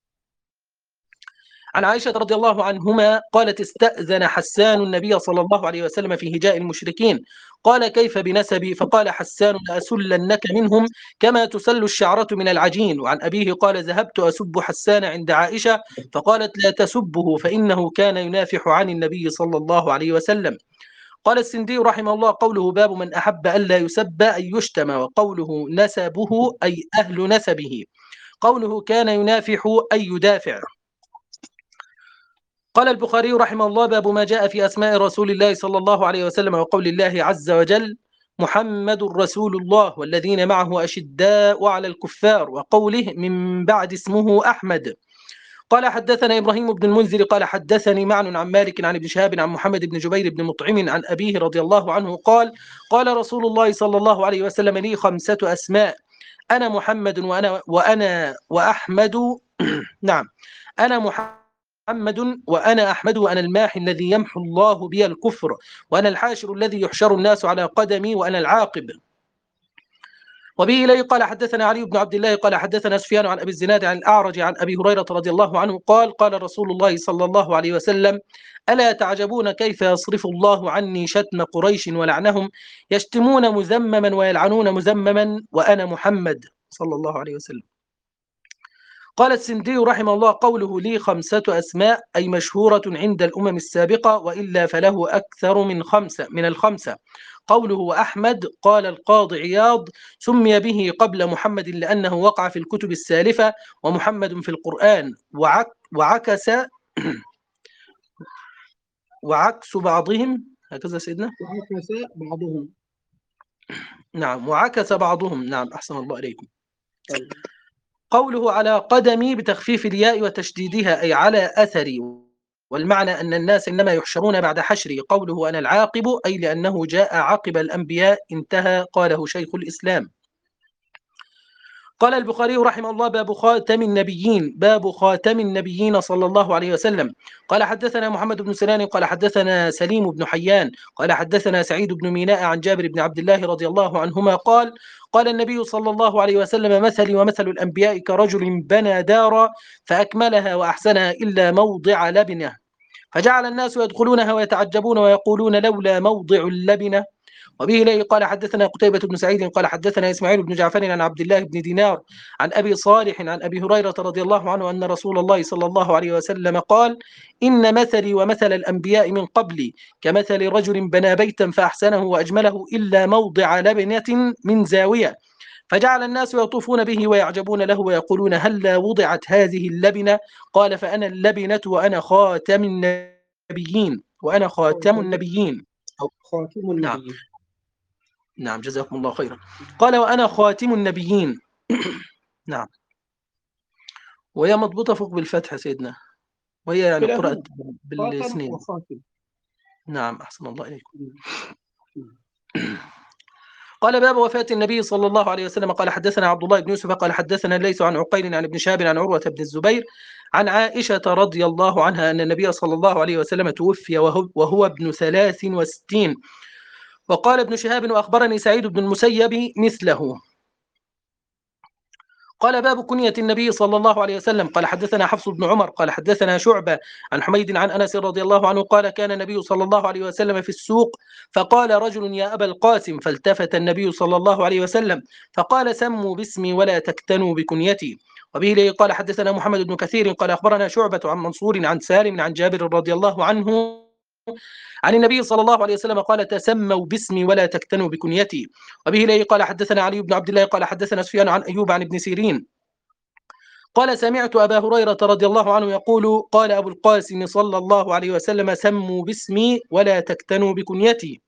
عن عائشة رضي الله عنهما قالت: استأذن حسان النبي صلى الله عليه وسلم في هجاء المشركين، قال: كيف بنسبي؟ فقال حسان: لأسلنك منهم كما تسل الشعرة من العجين. وعن أبيه قال: ذهبت أسب حسان عند عائشة فقالت: لا تسبه فإنه كان ينافح عن النبي صلى الله عليه وسلم. قال السندي رحمه الله: قوله باب من أحب ألا يسب أي يشتم، وقوله نسبه أي أهل نسبه، قوله كان ينافح أي يدافع. قال البخاري رحمه الله: باب ما جاء في أسماء رسول الله صلى الله عليه وسلم وقول الله عز وجل: محمد رسول الله والذين معه أشداء على الكفار، وقوله من بعد اسمه أحمد. قال حدثنا إبراهيم بن المنذر قال حدثني معن عن مالك عن ابن شهاب عن محمد بن جبير بن مطعم عن أبيه رضي الله عنه قال قال رسول الله صلى الله عليه وسلم لي 5 أسماء: أنا محمد وأنا وأحمد نعم، أنا محمد وأنا أحمد وأنا الماحي الذي يمحو الله بي الكفر، وأنا الحاشر الذي يحشر الناس على قدمي، وأنا العاقب. وبه إليه قال حدثنا علي بن عبد الله قال حدثنا سفيان عن أبي الزناد عن الأعرج عن أبي هريرة رضي الله عنه قال قال رسول الله صلى الله عليه وسلم: ألا تعجبون كيف يصرف الله عني شتم قريش ولعنهم، يشتمون مذمما ويلعنون مذمما، وأنا محمد صلى الله عليه وسلم. قال السندي رحمه الله: قوله لي 5 أسماء أي مشهورة عند الأمم السابقة، وإلا فله أكثر من الخمسة. قوله أحمد قال القاضي عياض: سمي به قبل محمد لأنه وقع في الكتب السالفة، ومحمد في القرآن، وعكس بعضهم. هكذا سيدنا؟ وعكس بعضهم. نعم، وعكس بعضهم. نعم، أحسن الله إليكم. قوله على قدمي بتخفيف الياء وتشديدها أي على أثري، والمعنى أن الناس إنما يحشرون بعد حشري. قوله أنا العاقب أي لأنه جاء عقب الأنبياء، انتهى. قاله شيخ الإسلام. قال البخاري رحمه الله: باب خاتم النبيين، باب خاتم النبيين صلى الله عليه وسلم. قال حدثنا محمد بن سنان قال حدثنا سليم بن حيان قال حدثنا سعيد بن ميناء عن جابر بن عبد الله رضي الله عنهما قال قال النبي صلى الله عليه وسلم: مثلي ومثل الأنبياء كرجل بنى دارا فأكملها وأحسنها إلا موضع لبنة، فجعل الناس يدخلونها ويتعجبون ويقولون لولا موضع اللبنة. وبه إليه قال حدثنا قتيبة بن سعيد قال حدثنا إسماعيل بن جعفر عن عبد الله بن دينار عن أبي صالح عن أبي هريرة رضي الله عنه أن رسول الله صلى الله عليه وسلم قال: إن مثلي ومثل الأنبياء من قبلي كمثل رجل بنى بيتا فأحسنه وأجمله إلا موضع لبنة من زاوية، فجعل الناس يطوفون به ويعجبون له ويقولون هلا وضعت هذه اللبنة؟ قال: فأنا اللبنة وأنا خاتم النبيين. وأنا خاتم النبيين أو خاتم نعم. النبيين. نعم، جزاكم الله خيرا. قال: وأنا خاتم النبيين. نعم، وهي مضبوطة فوق بالفتح سيدنا، وهي يعني قرأت بالسنين. وخاتم. نعم، أحسن الله إليكم. قال: باب وفاة النبي صلى الله عليه وسلم. قال حدثنا عبد الله بن يوسف قال حدثنا ليس عن عقيل عن ابن شهاب عن عروة بن الزبير عن عائشة رضي الله عنها أن النبي صلى الله عليه وسلم توفي وهو ابن 63. وقال ابن شهاب: وأخبرني سعيد بن المسيب مثله. قال: باب كنية النبي صلى الله عليه وسلم. قال حدثنا حفص بن عمر قال حدثنا شعبة عن حميد عن أنس رضي الله عنه قال: كان النبي صلى الله عليه وسلم في السوق فقال رجل: يا أبا القاسم، فالتفت النبي صلى الله عليه وسلم فقال: سموا باسمي ولا تكتنوا بكنيتي. وبه لي قال حدثنا محمد بن كثير قال أخبرنا شعبة عن منصور عن سالم عن جابر رضي الله عنه عن النبي صلى الله عليه وسلم قال: تسموا باسمي ولا تكتنوا بكنيتي. وبه إليه قال حدثنا علي بن عبد الله قال حدثنا سفيان عن أيوب عن ابن سيرين قال: سمعت أبا هريرة رضي الله عنه يقول: قال أبو القاسم صلى الله عليه وسلم: سموا باسمي ولا تكتنوا بكنيتي.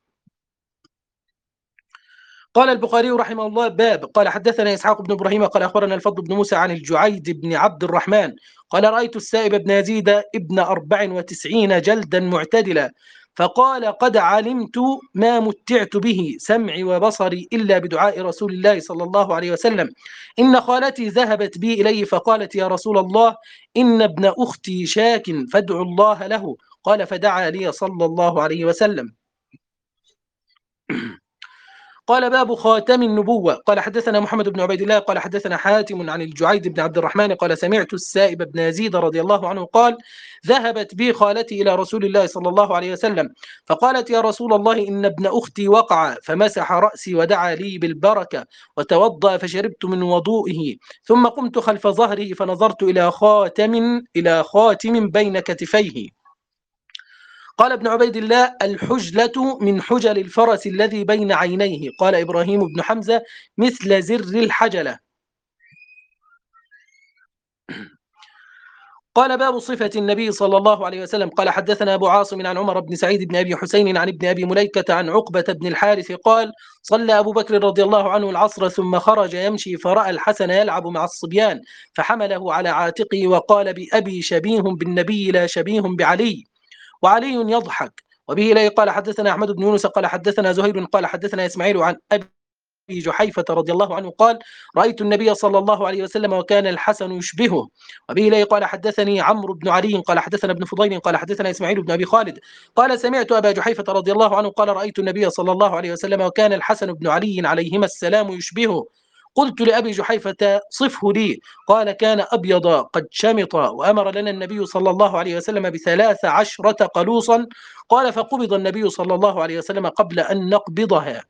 قال البخاري رحمه الله: باب قال حدثنا إسحاق بن إبراهيم قال أخبرنا الفضل بن موسى عن الجعيد بن عبد الرحمن قال: رأيت السائب بن يزيد ابن 94 جلدا معتدلا، فقال: قد علمت ما متعت به سمعي وبصري إلا بدعاء رسول الله صلى الله عليه وسلم. إن خالتي ذهبت بي إليه فقالت: يا رسول الله، إن ابن أختي شاك فادعوا الله له. قال: فدعا لي صلى الله عليه وسلم. قال: باب خاتم النبوة. قال حدثنا محمد بن عبيد الله قال حدثنا حاتم عن الجعيد بن عبد الرحمن قال: سمعت السائب بن يزيد رضي الله عنه قال: ذهبت بي خالتي إلى رسول الله صلى الله عليه وسلم فقالت: يا رسول الله، إن ابن أختي وقع، فمسح رأسي ودعا لي بالبركة وتوضأ فشربت من وضوئه، ثم قمت خلف ظهره فنظرت إلى خاتم بين كتفيه. قال ابن عبيد الله: الحجلة من حجل الفرس الذي بين عينيه. قال إبراهيم بن حمزة: مثل زر الحجلة. قال باب صفة النبي صلى الله عليه وسلم. قال حدثنا أبو عاصم عن عمر بن سعيد بن أبي حسين عن ابن أبي مليكة عن عقبة بن الحارث قال صلى أبو بكر رضي الله عنه العصر ثم خرج يمشي فرأى الحسن يلعب مع الصبيان فحمله على عاتقه وقال بأبي شبيه بالنبي لا شبيه بعلي، وعلي يضحك. وبه إليه قال حدثنا أحمد بن يونس قال حدثنا زهير قال حدثنا إسماعيل عن أبي جحيفة رضي الله عنه قال رأيت النبي صلى الله عليه وسلم وكان الحسن يشبهه. وبه إليه قال حدثني عمرو بن علي قال حدثنا ابن فضيل قال حدثنا إسماعيل بن أبي خالد قال سمعت أبا جحيفة رضي الله عنه قال رأيت النبي صلى الله عليه وسلم وكان الحسن بن علي عليهما السلام يشبهه. قلت لأبي جحيفة صفه لي، قال كان أبيض قد شمط، وأمر لنا النبي صلى الله عليه وسلم ب13 قلوصا. قال فقبض النبي صلى الله عليه وسلم قبل أن نقبضها.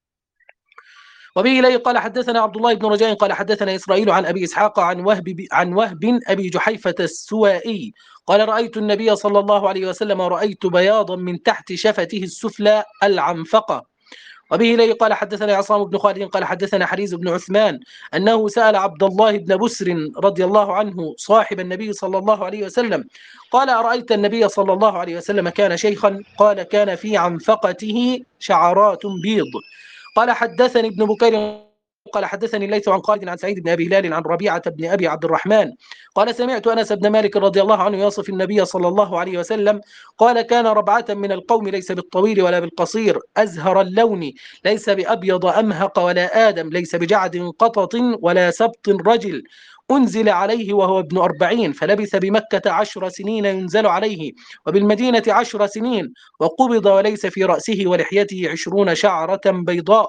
وبه إليه قال حدثنا عبد الله بن رجاء قال حدثنا إسرائيل عن أبي إسحاق عن وهب أبي جحيفة السوائي قال رأيت النبي صلى الله عليه وسلم ورأيت بياضا من تحت شفته السفلى العنفقة. وبه إليه قال حدثنا عصام بن خالد قال حدثنا حريز بن عثمان أنه سأل عبد الله بن بسر رضي الله عنه صاحب النبي صلى الله عليه وسلم قال أرأيت النبي صلى الله عليه وسلم كان شيخا؟ قال كان في عنفقته شعرات بيض. قال حدثني ابن بكير قال حدثني الليث عن خالد عن سعيد بن أبي هلال عن ربيعة بن أبي عبد الرحمن قال سمعت أنس بن مالك رضي الله عنه يصف النبي صلى الله عليه وسلم قال كان ربعة من القوم ليس بالطويل ولا بالقصير أزهر اللون ليس بأبيض أمهق ولا آدم ليس بجعد قطط ولا سبط رجل أنزل عليه وهو ابن 40 فلبث بمكة 10 سنين ينزل عليه وبالمدينة 10 سنين وقبض وليس في رأسه ولحيته 20 شعرة بيضاء.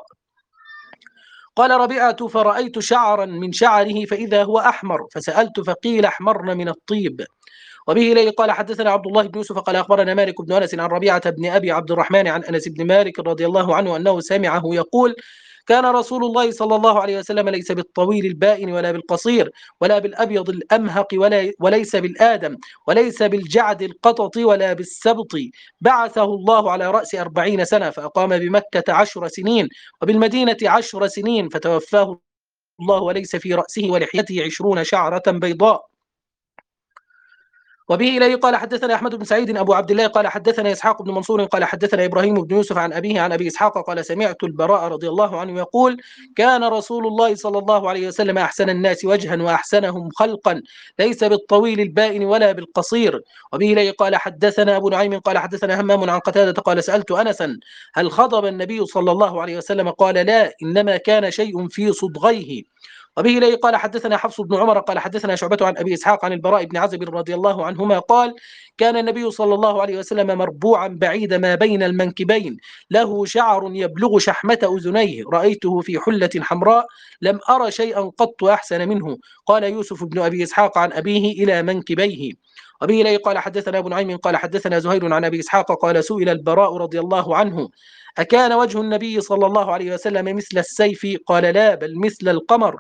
قال ربيعة فرأيت شعرا من شعره فإذا هو أحمر فسألت فقيل أحمرن من الطيب. وبه إليه قال حدثنا عبد الله بن يوسف قال أخبرنا مالك بن أنس عن ربيعة بن أبي عبد الرحمن عن أنس بن مالك رضي الله عنه أنه سمعه يقول كان رسول الله صلى الله عليه وسلم ليس بالطويل البائن ولا بالقصير ولا بالأبيض الأمهق وليس بالآدم وليس بالجعد القطط ولا بالسبط، بعثه الله على رأس 40 سنة فأقام بمكة 10 سنين وبالمدينة 10 سنين فتوفاه الله وليس في رأسه ولحيته 20 شعرة بيضاء. وبه إليه قال حدثنا أحمد بن سعيد أبو عبد الله قال حدثنا إسحاق بن منصور قال حدثنا إبراهيم بن يوسف عن أبيه عن أبي إسحاق قال سمعت البراء رضي الله عنه يقول كان رسول الله صلى الله عليه وسلم أحسن الناس وجها وأحسنهم خلقا ليس بالطويل البائن ولا بالقصير. وبه إليه قال حدثنا أبو نعيم قال حدثنا همام عن قتادة قال سألت أنسا هل خضب النبي صلى الله عليه وسلم قال لا إنما كان شيء في صدغيه. وبه إليه قال حدثنا حفص بن عمر قال حدثنا شعبة عن أبي إسحاق عن البراء بن عازب رضي الله عنهما قال كان النبي صلى الله عليه وسلم مربوعا بعيد ما بين المنكبين له شعر يبلغ شحمة أذنيه رأيته في حلة حمراء لم أرى شيئا قط أحسن منه. قال يوسف بن أبي إسحاق عن أبيه إلى منكبيه. وبه إليه قال حدثنا أبو نعيم قال حدثنا زهير عن أبي إسحاق قال سئل البراء رضي الله عنه أكان وجه النبي صلى الله عليه وسلم مثل السيف؟ قال لا بل مثل القمر.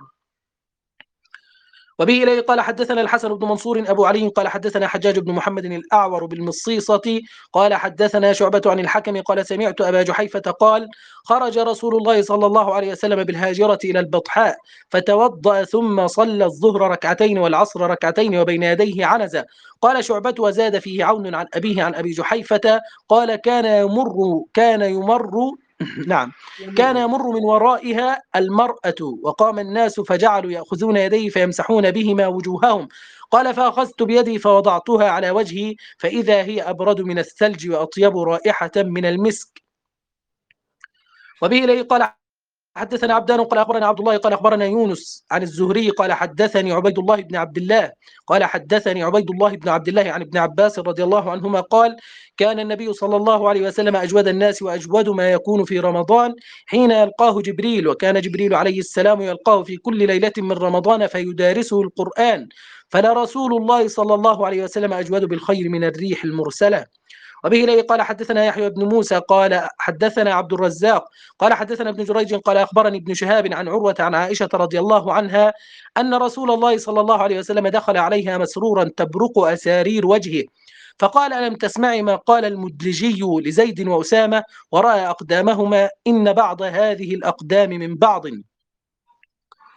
وبه إليه قال حدثنا الحسن بن منصور أبو علي قال حدثنا حجاج بن محمد الأعور بالمصيصة قال حدثنا شعبة عن الحكم قال سمعت أبا جحيفة قال خرج رسول الله صلى الله عليه وسلم بالهاجرة إلى البطحاء فتوضأ ثم صلى الظهر ركعتين والعصر ركعتين وبين يديه عنزة. قال شعبة وزاد فيه عون عن أبيه عن أبي جحيفة قال كان يمر نعم كان يمر من ورائها المرأة وقام الناس فجعلوا يأخذون يديه فيمسحون بهما وجوههم. قال فأخذت بيدي فوضعتها على وجهي فإذا هي أبرد من الثلج وأطيب رائحة من المسك. وبه إليه قال حدثنا عبدان قال أخبرنا عبد الله قال أخبرنا يونس عن الزهري قال حدثني عبيد الله بن عبد الله قال حدثني عبيد الله بن عبد الله عن ابن عباس رضي الله عنهما قال كان النبي صلى الله عليه وسلم أجود الناس وأجود ما يكون في رمضان حين يلقاه جبريل وكان جبريل عليه السلام يلقاه في كل ليلة من رمضان فيدارسه القرآن فلرسول الله صلى الله عليه وسلم أجود بالخير من الريح المرسلة. وبه إليه قال حدثنا يحيى بن موسى قال حدثنا عبد الرزاق قال حدثنا ابن جريج قال أخبرني ابن شهاب عن عروة عن عائشة رضي الله عنها أن رسول الله صلى الله عليه وسلم دخل عليها مسرورا تبرق أسارير وجهه فقال ألم تسمعي ما قال المدلجي لزيد وأسامة ورأى أقدامهما إن بعض هذه الأقدام من بعض.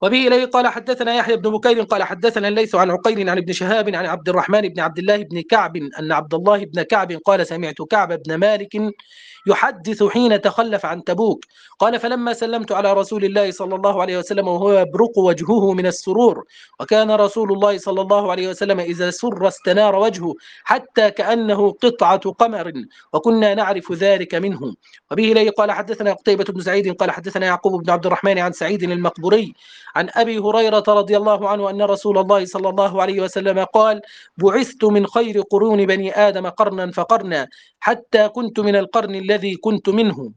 وبه إليه قال حدثنا يحيى بن بكير قال حدثنا الليث عن عقيل عن ابن شهاب عن عبد الرحمن بن عبد الله بن كعب أن عبد الله بن كعب قال سمعت كعب بن مالك يحدث حين تخلف عن تبوك قال فلما سلمت على رسول الله صلى الله عليه وسلم وهو يبرق وجهه من السرور وكان رسول الله صلى الله عليه وسلم إذا سر استنار وجهه حتى كأنه قطعة قمر وكنا نعرف ذلك منه. وبه إليه قال حدثنا قتيبة بن سعيد قال حدثنا يعقوب بن عبد الرحمن عن سعيد المقبوري عن أبي هريرة رضي الله عنه أن رسول الله صلى الله عليه وسلم قال بعثت من خير قرون بني آدم قرنا فقرنا حتى كنت من القرن الذي كنت منه.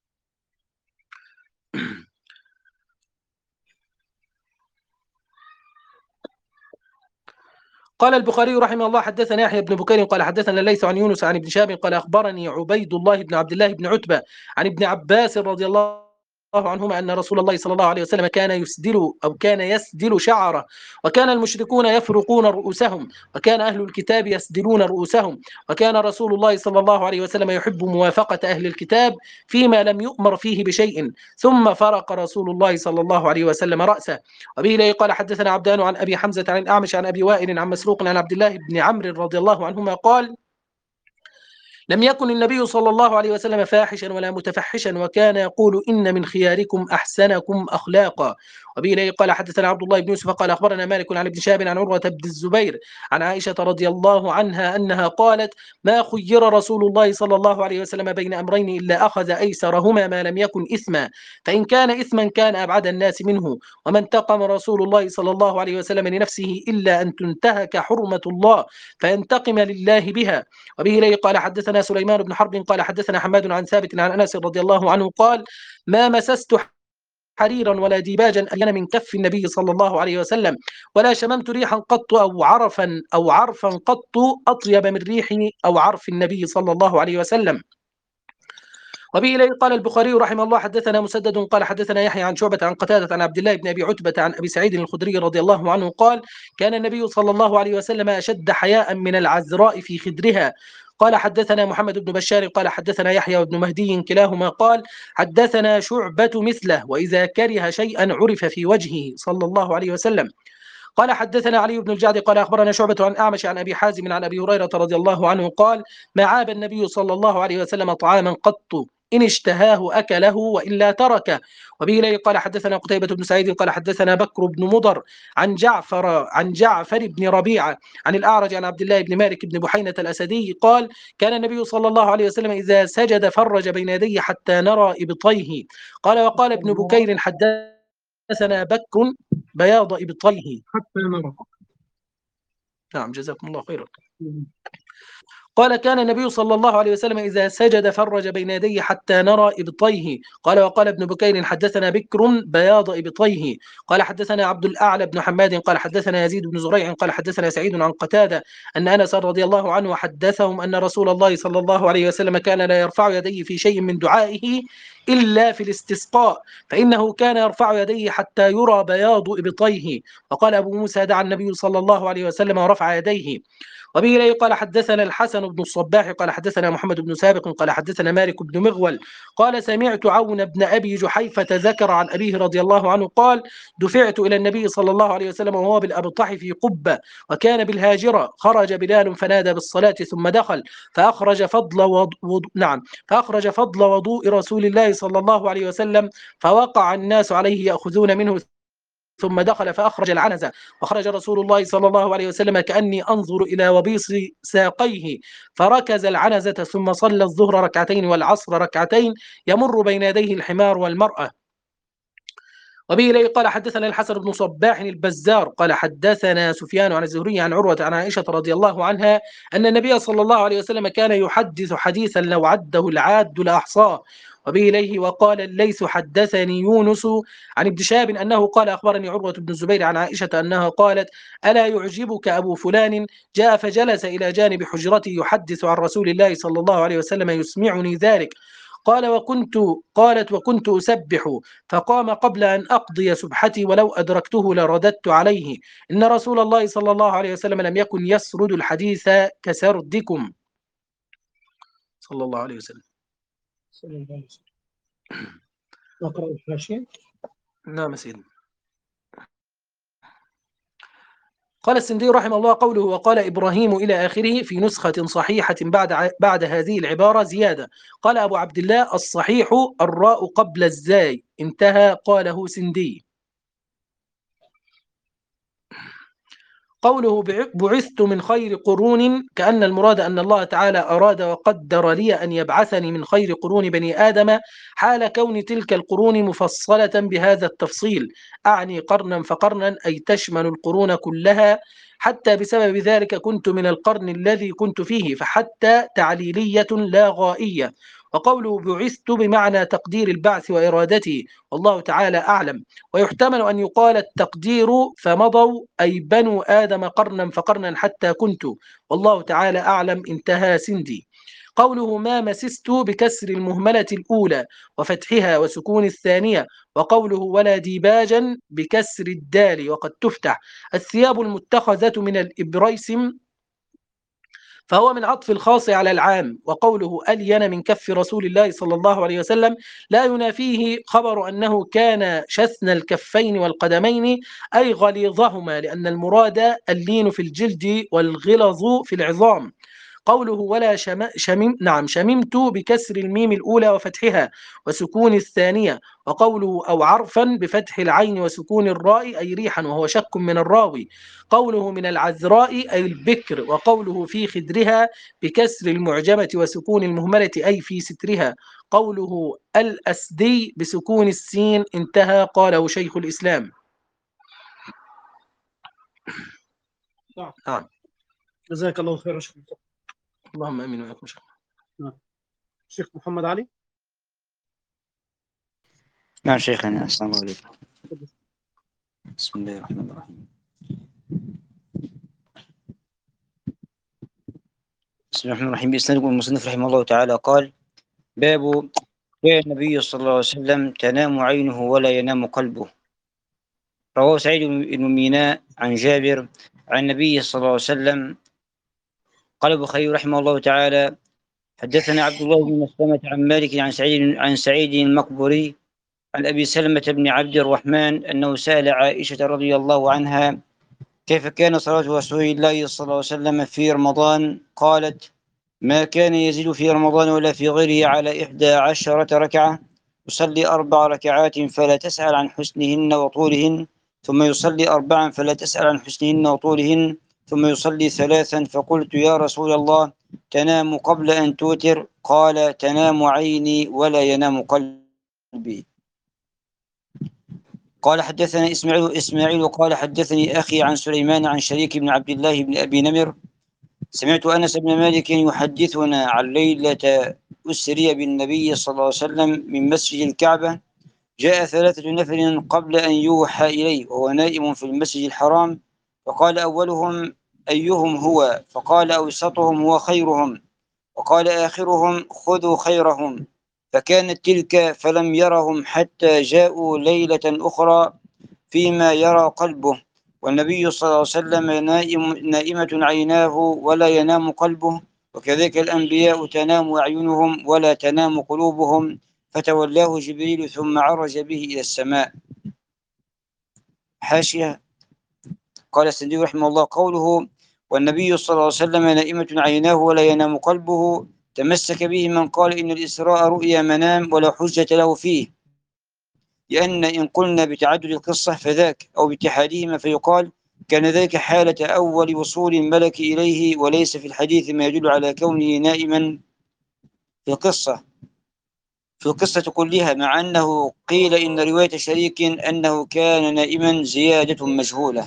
قال البخاري رحمه الله حدثنا يحيى بن بكير قال حدثنا ليس عن يونس عن ابن شهاب قال أخبرني عبيد الله بن عبد الله بن عتبة عن ابن عباس رضي الله عنهما أن رسول الله صلى الله عليه وسلم كان يسدل شعره وكان المشركون يفرقون رؤوسهم وكان أهل الكتاب يسدلون رؤوسهم وكان رسول الله صلى الله عليه وسلم يحب موافقة أهل الكتاب فيما لم يؤمر فيه بشيء ثم فرق رسول الله صلى الله عليه وسلم رأسه. وبه إليه قال حدثنا عبدان عن أبي حمزة عن الأعمش عن أبي وائل عن مسروق عن عبد الله بن عمرو رضي الله عنهما قال لم يكن النبي صلى الله عليه وسلم فاحشا ولا متفحشا وكان يقول إن من خياركم أحسنكم أخلاقا. وبه إليه قال حدثنا عبد الله بن يوسف قال أخبرنا مالك عن ابن شهاب عن عروة بن الزبير عن عائشة رضي الله عنها أنها قالت ما خير رسول الله صلى الله عليه وسلم بين أمرين إلا أخذ أيسرهما ما لم يكن إثما فإن كان إثما كان أبعد الناس منه وما انتقم رسول الله صلى الله عليه وسلم لنفسه إلا أن تنتهك حرمة الله فينتقم لله بها. وبه إليه قال حدثنا سليمان بن حرب قال حدثنا حماد عن ثابت عن أنس رضي الله عنه قال ما مسست حريرا ولا ديباجا ألين من كف النبي صلى الله عليه وسلم ولا شممت ريحا قط أو عرفا قط أطيب من ريح أو عرف النبي صلى الله عليه وسلم. وبه إليه قال البخاري رحمه الله حدثنا مسدد قال حدثنا يحيى عن شعبة عن قتادة عن عبد الله بن أبي عتبة عن أبي سعيد الخدري رضي الله عنه قال كان النبي صلى الله عليه وسلم أشد حياء من العذراء في خدرها. قال حدثنا محمد بن بشار قال حدثنا يحيى بن مهدي كلاهما قال حدثنا شعبة مثله وإذا كره شيئا عرف في وجهه صلى الله عليه وسلم. قال حدثنا علي بن الجعد قال أخبرنا شعبة عن أعمش عن أبي حازم عن أبي هريرة رضي الله عنه قال ما عاب النبي صلى الله عليه وسلم طعاما قط إن اشتهاه أكله وإلا تركه. وبه إليه قال حدثنا قتيبة بن سعيد قال حدثنا بكر بن مضر عن جعفر بن ربيعة عن الأعرج عن عبد الله بن مالك بن بحينة الأسدي قال كان النبي صلى الله عليه وسلم إذا سجد فرج بين يديه حتى نرى إبطيه. قال وقال ابن بكير حدثنا بكر بياض إبطيه. حتى نرى. نعم جزاكم الله خيرا. قال كان النبي صلى الله عليه وسلم إذا سجد فرج بين يديه حتى نرى إبطيه. قال وقال ابن بكير حدثنا بكر بياض إبطيه. قال حدثنا عبد الأعلى بن حماد قال حدثنا يزيد بن زريع قال حدثنا سعيد عن قتادة أن أنس رضي الله عنه حدثهم أن رسول الله صلى الله عليه وسلم كان لا يرفع يديه في شيء من دعائه إلا في الاستسقاء فإنه كان يرفع يديه حتى يرى بياض إبطيه. وقال أبو موسى دعا النبي صلى الله عليه وسلم ورفع يديه. وبه إليه قال حدثنا الحسن بن الصباح قال حدثنا محمد بن سابق قال حدثنا مالك بن مغول قال سمعت عون بن أبي جحيفة ذكر عن أبيه رضي الله عنه قال دفعت إلى النبي صلى الله عليه وسلم وهو بالأبطح في قبة وكان بالهاجرة خرج بلال فنادى بالصلاة ثم دخل فأخرج فضل وضوء رسول الله صلى الله عليه وسلم فوقع الناس عليه يأخذون منه ثم دخل فأخرج العنزة وخرج رسول الله صلى الله عليه وسلم كأني أنظر إلى وبيص ساقيه فركز العنزة ثم صلى الظهر ركعتين والعصر ركعتين يمر بين يديه الحمار والمرأة. وبه إليه قال حدثنا الحسن بن صباح البزار قال حدثنا سفيان عن الزهري عن عروة عن عائشة رضي الله عنها أن النبي صلى الله عليه وسلم كان يحدث حديثا لو عده العاد لأحصاه. وبه إليه وقال الليث حدثني يونس عن ابن شهاب أنه قال أخبرني عروة بن الزبير عن عائشة أنها قالت ألا يعجبك أبو فلان جاء فجلس إلى جانب حجرتي يحدث عن رسول الله صلى الله عليه وسلم يسمعني ذلك. قالت وكنت أسبح فقام قبل أن أقضي سبحتي ولو أدركته لرددت عليه إن رسول الله صلى الله عليه وسلم لم يكن يسرد الحديث كسردكم صلى الله عليه وسلم. صلى الله عليه وسلم. نقرأ الحاشية. نعم سيدنا. قال السندي رحمه الله قوله وقال إبراهيم إلى آخره في نسخة صحيحة بعد هذه العبارة زيادة. قال أبو عبد الله الصحيح الراء قبل الزاي، انتهى. قاله سندي. قوله بعثت من خير قرون، كأن المراد أن الله تعالى أراد وقدر لي أن يبعثني من خير قرون بني آدم حال كون تلك القرون مفصلة بهذا التفصيل، أعني قرنا فقرنا، أي تشمل القرون كلها، حتى بسبب ذلك كنت من القرن الذي كنت فيه، فحتى تعليلية لا غائية. وقوله بعثت بمعنى تقدير البعث وإرادته، والله تعالى أعلم. ويحتمل أن يقال التقدير فمضوا أي بنو آدم قرنا فقرنا حتى كنت، والله تعالى أعلم، انتهى سندي. قوله ما مسست بكسر المهملة الأولى وفتحها وسكون الثانية، وقوله ولا ديباجا بكسر الدال وقد تفتح. الثياب المتخذة من الإبريسم، فهو من عطف الخاص على العام. وقوله ألين من كف رسول الله صلى الله عليه وسلم لا ينافيه خبر أنه كان شثن الكفين والقدمين، أي غليظهما، لأن المراد اللين في الجلد والغلظ في العظام. قوله ولا شممت بكسر الميم الأولى وفتحها وسكون الثانية. وقوله أو عرفا بفتح العين وسكون الراء أي ريحا، وهو شك من الراوي. قوله من العذراء أي البكر. وقوله في خدرها بكسر المعجمة وسكون المهملة أي في سترها. قوله الأسدي بسكون السين، انتهى. قاله شيخ الإسلام. نعم. جزاك الله خير. شكرا. اللهم امين وياكم. شيخ محمد علي. نعم شيخنا، السلام عليكم. بسم الله الرحمن الرحيم. بسم الله الرحمن الرحيم. بإسناد المصنف رحمه الله تعالى قال باب كان النبي صلى الله عليه وسلم تنام عينه ولا ينام قلبه. رواه سعيد بن ميناء عن جابر عن النبي صلى الله عليه وسلم. قال البخاري رحمه الله تعالى حدثنا عبد الله بن مسلمة عن مالك عن سعيد المقبري عن أبي سلمة بن عبد الرحمن أنه سأل عائشة رضي الله عنها كيف كان صلاة رسول الله صلى الله عليه وسلم في رمضان؟ قالت ما كان يزيد في رمضان ولا في غيره على 11 ركعة، يصلي 4 ركعات فلا تسأل عن حسنهن وطولهن، ثم يصلي 4 فلا تسأل عن حسنهن وطولهن، ثم يصلي 3. فقلت يا رسول الله تنام قبل أن توتر؟ قال تنام عيني ولا ينام قلبي. قال حدثنا إسماعيل قال حدثني أخي عن سليمان عن شريك بن عبد الله بن أبي نمر سمعت أنس بن مالك يحدثنا عن ليلة أسري بالنبي صلى الله عليه وسلم من مسجد الكعبة، جاء 3 نفر قبل أن يوحى إليه وهو نائم في المسجد الحرام، فقال أولهم أيهم هو؟ فقال أوسطهم هو خيرهم، وقال آخرهم خذوا خيرهم. فكانت تلك فلم يرهم حتى جاءوا ليلة أخرى فيما يرى قلبه، والنبي صلى الله عليه وسلم نائمة عيناه ولا ينام قلبه، وكذلك الأنبياء تنام أعينهم ولا تنام قلوبهم. فتولاه جبريل ثم عرج به إلى السماء. حاشية. قال السندي رحمه الله قوله والنبي صلى الله عليه وسلم نائمة عيناه ولا ينام قلبه تمسك به من قال إن الإسراء رؤيا منام ولا حجة له فيه، لأن إن قلنا بتعدد القصة فذاك، أو باتحادهما فيقال كان ذلك حالة أول وصول الملك إليه، وليس في الحديث ما يدل على كونه نائما في القصة كلها، مع أنه قيل إن رواية شريك أنه كان نائما زيادة مجهولة.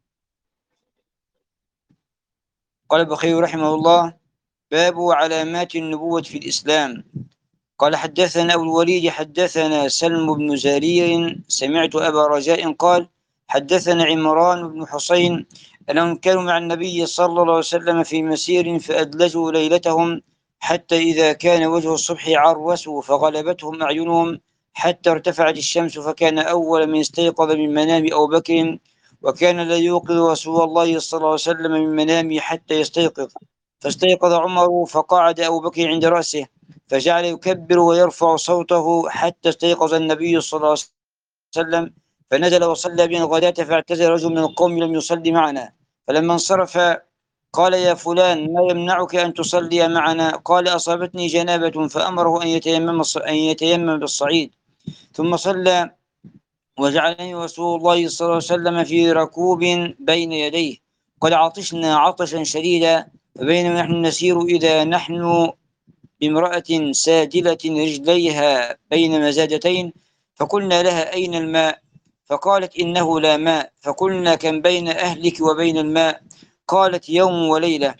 قال البخاري رحمه الله باب علامات النبوة في الإسلام. قال حدثنا أبو الوليد حدثنا سلم بن زرير سمعت أبا رجاء قال حدثنا عمران بن حسين أنهم كانوا مع النبي صلى الله عليه وسلم في مسير فأدلجوا ليلتهم حتى إذا كان وجه الصبح عرسوا فغلبتهم أعينهم حتى ارتفعت الشمس، فكان أول من استيقظ من منام أبو بكر، وكان لا يوقظ رسول الله صلى الله عليه وسلم من منامه حتى يستيقظ، فاستيقظ عمر فقعد أبو بكر عند رأسه فجعل يكبر ويرفع صوته حتى استيقظ النبي صلى الله عليه وسلم، فنزل وصلى بنا الغداة، فاعتزل رجل من القوم لم يصلي معنا، فلما انصرف قال يا فلان ما يمنعك أن تصلي معنا؟ قال أصابتني جنابة، فأمره أن يتيمم بالصعيد. ثم صلى وجعلني رسول الله صلى الله عليه وسلم في ركوب بين يديه. قد عطشنا عطشا شديدا، فبينما نحن نسير إذا نحن بامرأة سادلة رجليها بين مزادتين، فقلنا لها أين الماء؟ فقالت إنه لا ماء. فقلنا كم بين أهلك وبين الماء؟ قالت يوم وليلة.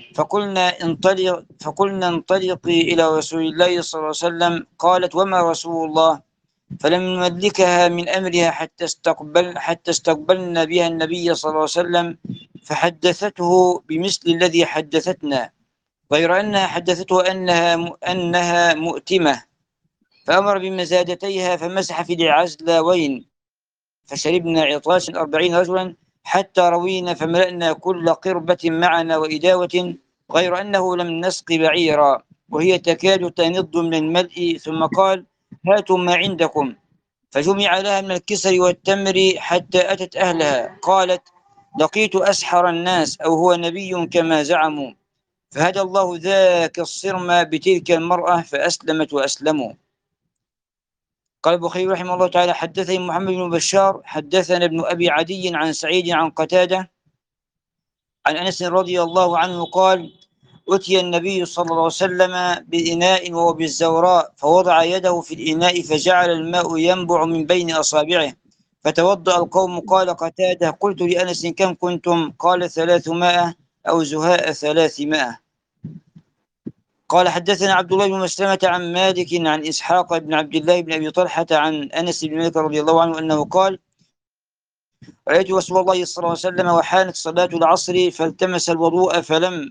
فقلنا انطلقي إلى رسول الله صلى الله عليه وسلم. قالت وما رسول الله؟ فلم نملكها من أمرها حتى استقبلنا بها النبي صلى الله عليه وسلم، فحدثته بمثل الذي حدثتنا، غير أنها حدثته أنها مؤتمة. فأمر بمزادتيها فمسح في العزلوين، فشربنا عطاش 40 رجلا حتى روينا، فملأنا كل قربة معنا وإداوة، غير أنه لم نسق بعيرا وهي تكاد تنض من الملء. ثم قال هاتوا ما عندكم. فجمع لها من الكسر والتمر حتى أتت أهلها. قالت لقيت أسحر الناس أو هو نبي كما زعموا، فهدى الله ذاك الصرم بتلك المرأة فأسلمت وأسلموا. قال البخاري رحمه الله تعالى حدثني محمد بن بشار حدثنا ابن أبي عدي عن سعيد عن قتادة عن أنس رضي الله عنه قال أتي النبي صلى الله عليه وسلم بإناء وهو بالزوراء، فوضع يده في الإناء فجعل الماء ينبع من بين أصابعه، فتوضأ القوم. قال قتادة قلت لأنس كم كنتم؟ قال 300 أو زهاء 300. قال حدثنا عبد الله بن مسلمة عن مالك عن إسحاق بن عبد الله بن أبي طلحة عن أنس بن مالك رضي الله عنه أنه قال رأيت رسول الله صلى الله عليه وسلم وحانت صلاة العصر فالتمس الوضوء فلم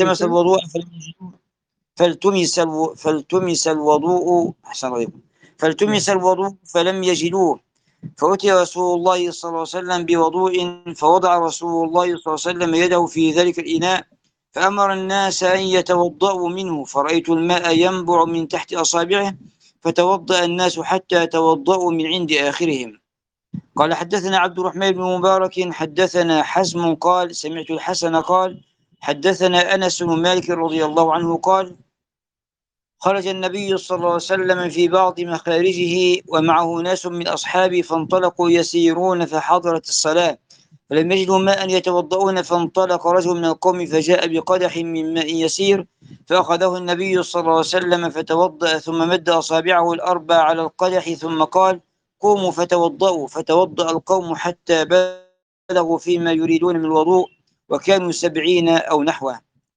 يجدوه، فأتي رسول الله صلى الله عليه وسلم بوضوء، فوضع رسول الله صلى الله عليه وسلم يده في ذلك الإناء، فأمر الناس أن يتوضأوا منه، فرأيت الماء ينبع من تحت أصابعه، فتوضأ الناس حتى توضأوا من عند آخرهم. قال حدثنا عبد الرحمن بن مبارك حدثنا حزم قال سمعت الحسن قال حدثنا أنس بن مالك رضي الله عنه قال خرج النبي صلى الله عليه وسلم في بعض مخارجه ومعه ناس من أصحابه، فانطلقوا يسيرون فحضرت الصلاة، فلم يجدوا ماء يتوضؤون، فانطلق رجل من القوم فجاء بقدح من ماء يسير، فأخذه النبي صلى الله عليه وسلم فتوضأ، ثم مد أصابعه الأربع على القدح ثم قال قوموا فتوضأوا، فتوضأ القوم حتى بلغوا فيما يريدون من الوضوء، وكانوا 70 أو نحوه.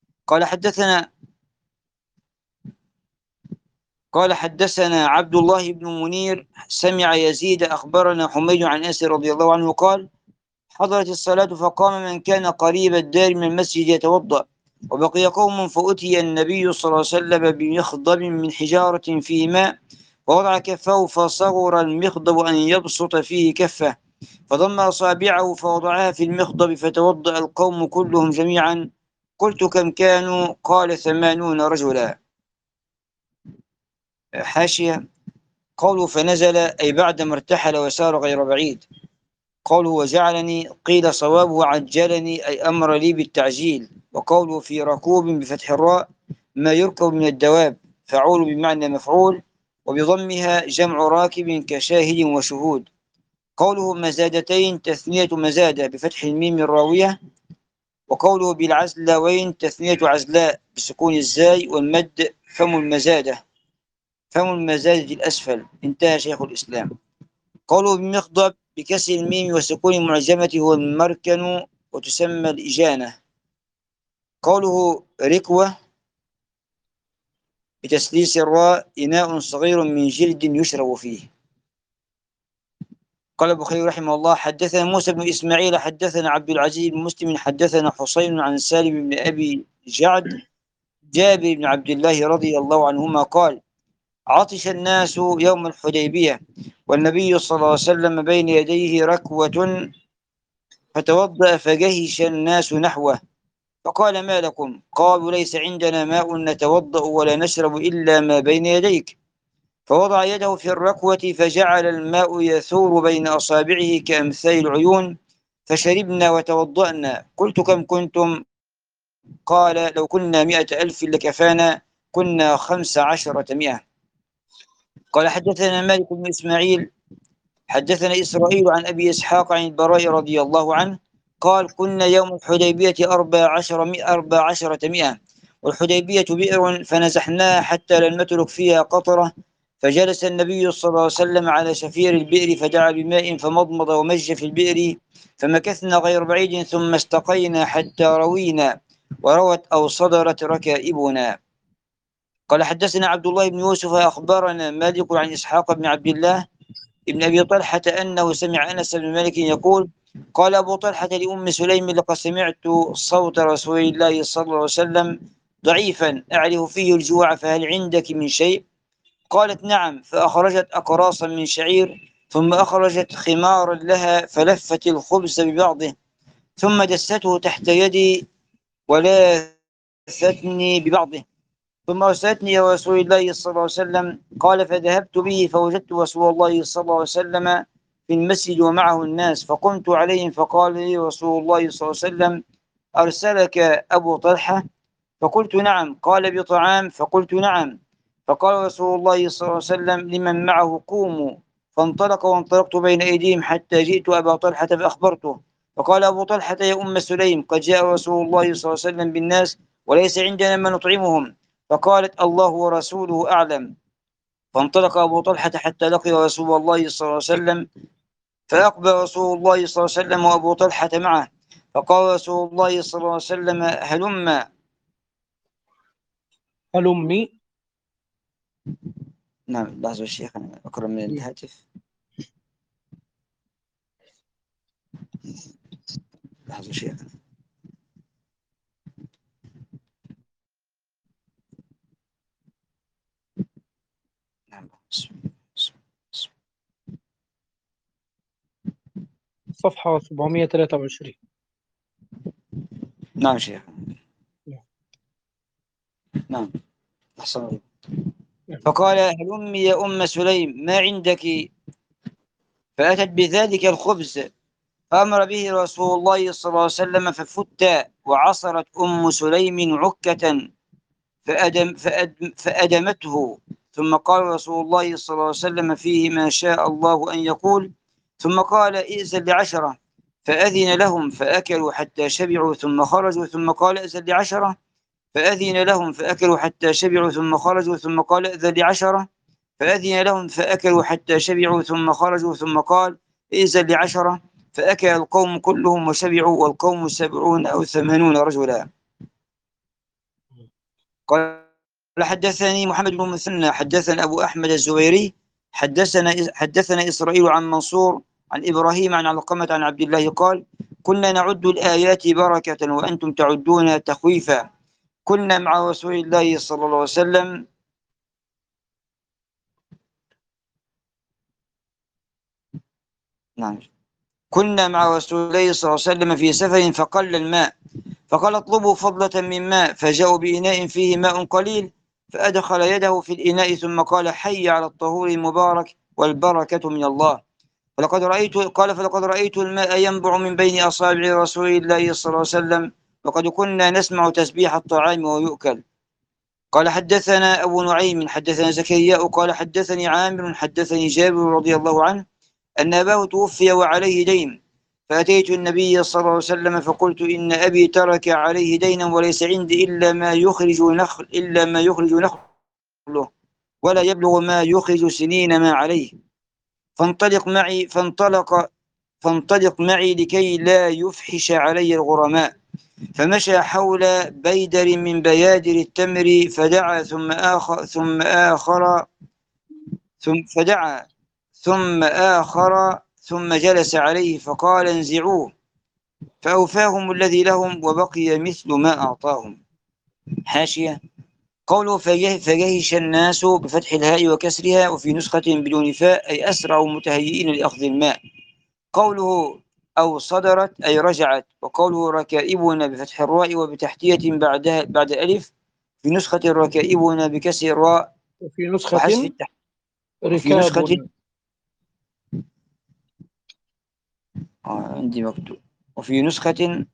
قال حدثنا عبد الله بن منير سمع يزيد أخبرنا حميد عن أنس رضي الله عنه قال حضرت الصلاة فقام من كان قريب الدار من المسجد يتوضأ، وبقي قوم، فأتي النبي صلى الله عليه وسلم بمخضب من حجارة فيه ماء، فوضع كفه فصغر المخضب أن يبسط فيه كفه، فضم أصابعه فوضعها في المخضب، فتوضأ القوم كلهم جميعا. قلت كم كانوا؟ قال 80 رجلا. حاشية قوله فنزل أي بعدما ارتحل وسار غير بعيد. قوله وجعلني قيل صوابه عجلني أي أمر لي بالتعجيل. وقوله في ركوب بفتح الراء ما يركب من الدواب، فعول بمعنى مفعول، وبضمها جمع راكب كشاهد وشهود. قوله مزادتين تثنية مزادة بفتح الميم الراوية. وقوله بالعزلوين تثنية عزلاء بسكون الزاي والمد فم المزادة الأسفل. انتهى شيخ الإسلام. قوله بمخضب بكسر الميم وسكون معجمة هو المركن وتسمى الإجانة. قوله ركوة بتسليس الراء إناء صغير من جلد يشرب فيه. قال البخاري رحمه الله حدثنا موسى بن إسماعيل حدثنا عبد العزيز بن مسلم حدثنا حسين عن سالم بن أبي جعد جابر بن عبد الله رضي الله عنهما قال عطش الناس يوم الحديبية والنبي صلى الله عليه وسلم بين يديه ركوة، فتوضأ فجهش الناس نحوه، فقال ما لكم؟ قالوا ليس عندنا ماء نتوضأ ولا نشرب إلا ما بين يديك، فوضع يده في الركوة فجعل الماء يثور بين أصابعه كأمثال العيون، فشربنا وتوضأنا. قلت كم كنتم؟ قال لو كنا 100,000 لكفانا. كنا 15 100. قال حدثنا مالك بن إسماعيل حدثنا إسرائيل عن أبي إسحاق عن البراء رضي الله عنه قال كنا يوم الحديبية 14 100. والحديبية بئر فنزحناها حتى لم نترك فيها قطرة. فجلس النبي صلى الله عليه وسلم على شفير البئر فدعا بماء فمضمض ومج في البئر. فمكثنا غير بعيد ثم استقينا حتى روينا وروت أو صدرت ركائبنا. قال حدثنا عبد الله بن يوسف أخبرنا مالك عن إسحاق بن عبد الله ابن أبي طلحة أنه سمع أنس بن مالك يقول قال أبو طلحة لأم سليم لقد سمعت صوت رسول الله صلى الله عليه وسلم ضعيفا أعرف فيه الجوع فهل عندك من شيء؟ قالت نعم. فأخرجت أقراصا من شعير ثم أخرجت خمارا لها فلفت الخبز ببعضه ثم دسته تحت يدي ولاثتني ببعضه ثم أرسلتني إلى رسول الله صلى الله عليه وسلم. قال فذهبت به فوجدت رسول الله صلى الله عليه وسلم في المسجد ومعه الناس فقمت عليهم فقال لي رسول الله صلى الله عليه وسلم أرسلك أبو طلحة؟ فقلت نعم. قال بطعام؟ فقلت نعم. فقال رسول الله صلى الله عليه وسلم لمن معه قوموا. فانطلق وانطلقت بين أيديهم حتى جئت أبا طلحة فأخبرته. فقال أبو طلحة يا أم سليم قد جاء رسول الله صلى الله عليه وسلم بالناس وليس عندنا من نطعمهم. فقالت الله ورسوله أعلم. فانطلق أبو طلحة حتى لقي رسول الله صلى الله عليه وسلم. فأقبل رسول الله صلى الله عليه وسلم وأبو طلحة معه. فقال رسول الله صلى الله عليه وسلم هلم. هلمي. نعم لحظة يا شيخ أنا أقرأ من الهاتف. لحظة يا شيخ. نعم صفحة 723. نعم شيخ. نعم أحسن. فقال هلمي يا أم سليم ما عندك؟ فأتت بذلك الخبز فأمر به رسول الله صلى الله عليه وسلم ففت وعصرت أم سليم عكة فأدمته. ثم قال رسول الله صلى الله عليه وسلم فيه ما شاء الله أن يقول. ثم قال ائذن ل10 فأذن لهم فأكلوا حتى شبعوا ثم خرجوا. ثم قال ائذن ل10 فأذن لهم فأكلوا حتى شبعوا ثم خرجوا. ثم قال ائذن ل10 فأذن لهم فأكلوا حتى شبعوا ثم خرجوا. ثم قال ائذن ل10 فأكل القوم كلهم وشبعوا والقوم 70 أو 80 رجلا. قال حدثني محمد بن مثنى حدثنا أبو أحمد الزبيري حدثنا إسرائيل عن منصور عن إبراهيم عن علقمة عن عبد الله قال كنا نعد الآيات بركة وأنتم تعدونها تخويفا. كنا مع رسول الله صلى الله عليه وسلم نعم كنا مع رسول الله صلى الله عليه وسلم في سفر فقل الماء فقال اطلبوا فضلة من ماء فجاءوا بإناء فيه ماء قليل فأدخل يده في الإناء ثم قال حي على الطهور المبارك والبركة من الله. فلقد رأيت الماء ينبع من بين أصابع رسول الله صلى الله عليه وسلم وقد كنا نسمع تسبيح الطعام ويؤكل. قال حدثنا أبو نعيم حدثنا زكريا قال حدثني عامر حدثني جابر رضي الله عنه أن أباه توفي وعليه دين فأتيت النبي صلى الله عليه وسلم فقلت إن أبي ترك عليه دينا وليس عندي إلا ما يخرج نخله ولا يبلغ ما يخرج سنين ما عليه فانطلق معي لكي لا يفحش علي الغرماء. فمشى حول بيدر من بيادر التمر فدعا ثم آخر ثم جلس عليه فقال انزعوه فأوفاهم الذي لهم وبقي مثل ما أعطاهم. حاشية قوله فجهش الناس بفتح الهاء وكسرها وفي نسخة بدون فاء أي أسرع متهيئين لأخذ الماء. قوله أو صدرت أي رجعت. وقوله ركائبنا بفتح الراء وبتحتية بعد ألف في نسخة ركائبنا بكسر الراء وفي نسخة وحذف التحتية. وفي نسخة ركاب. عندي مكتوب وفي نسخة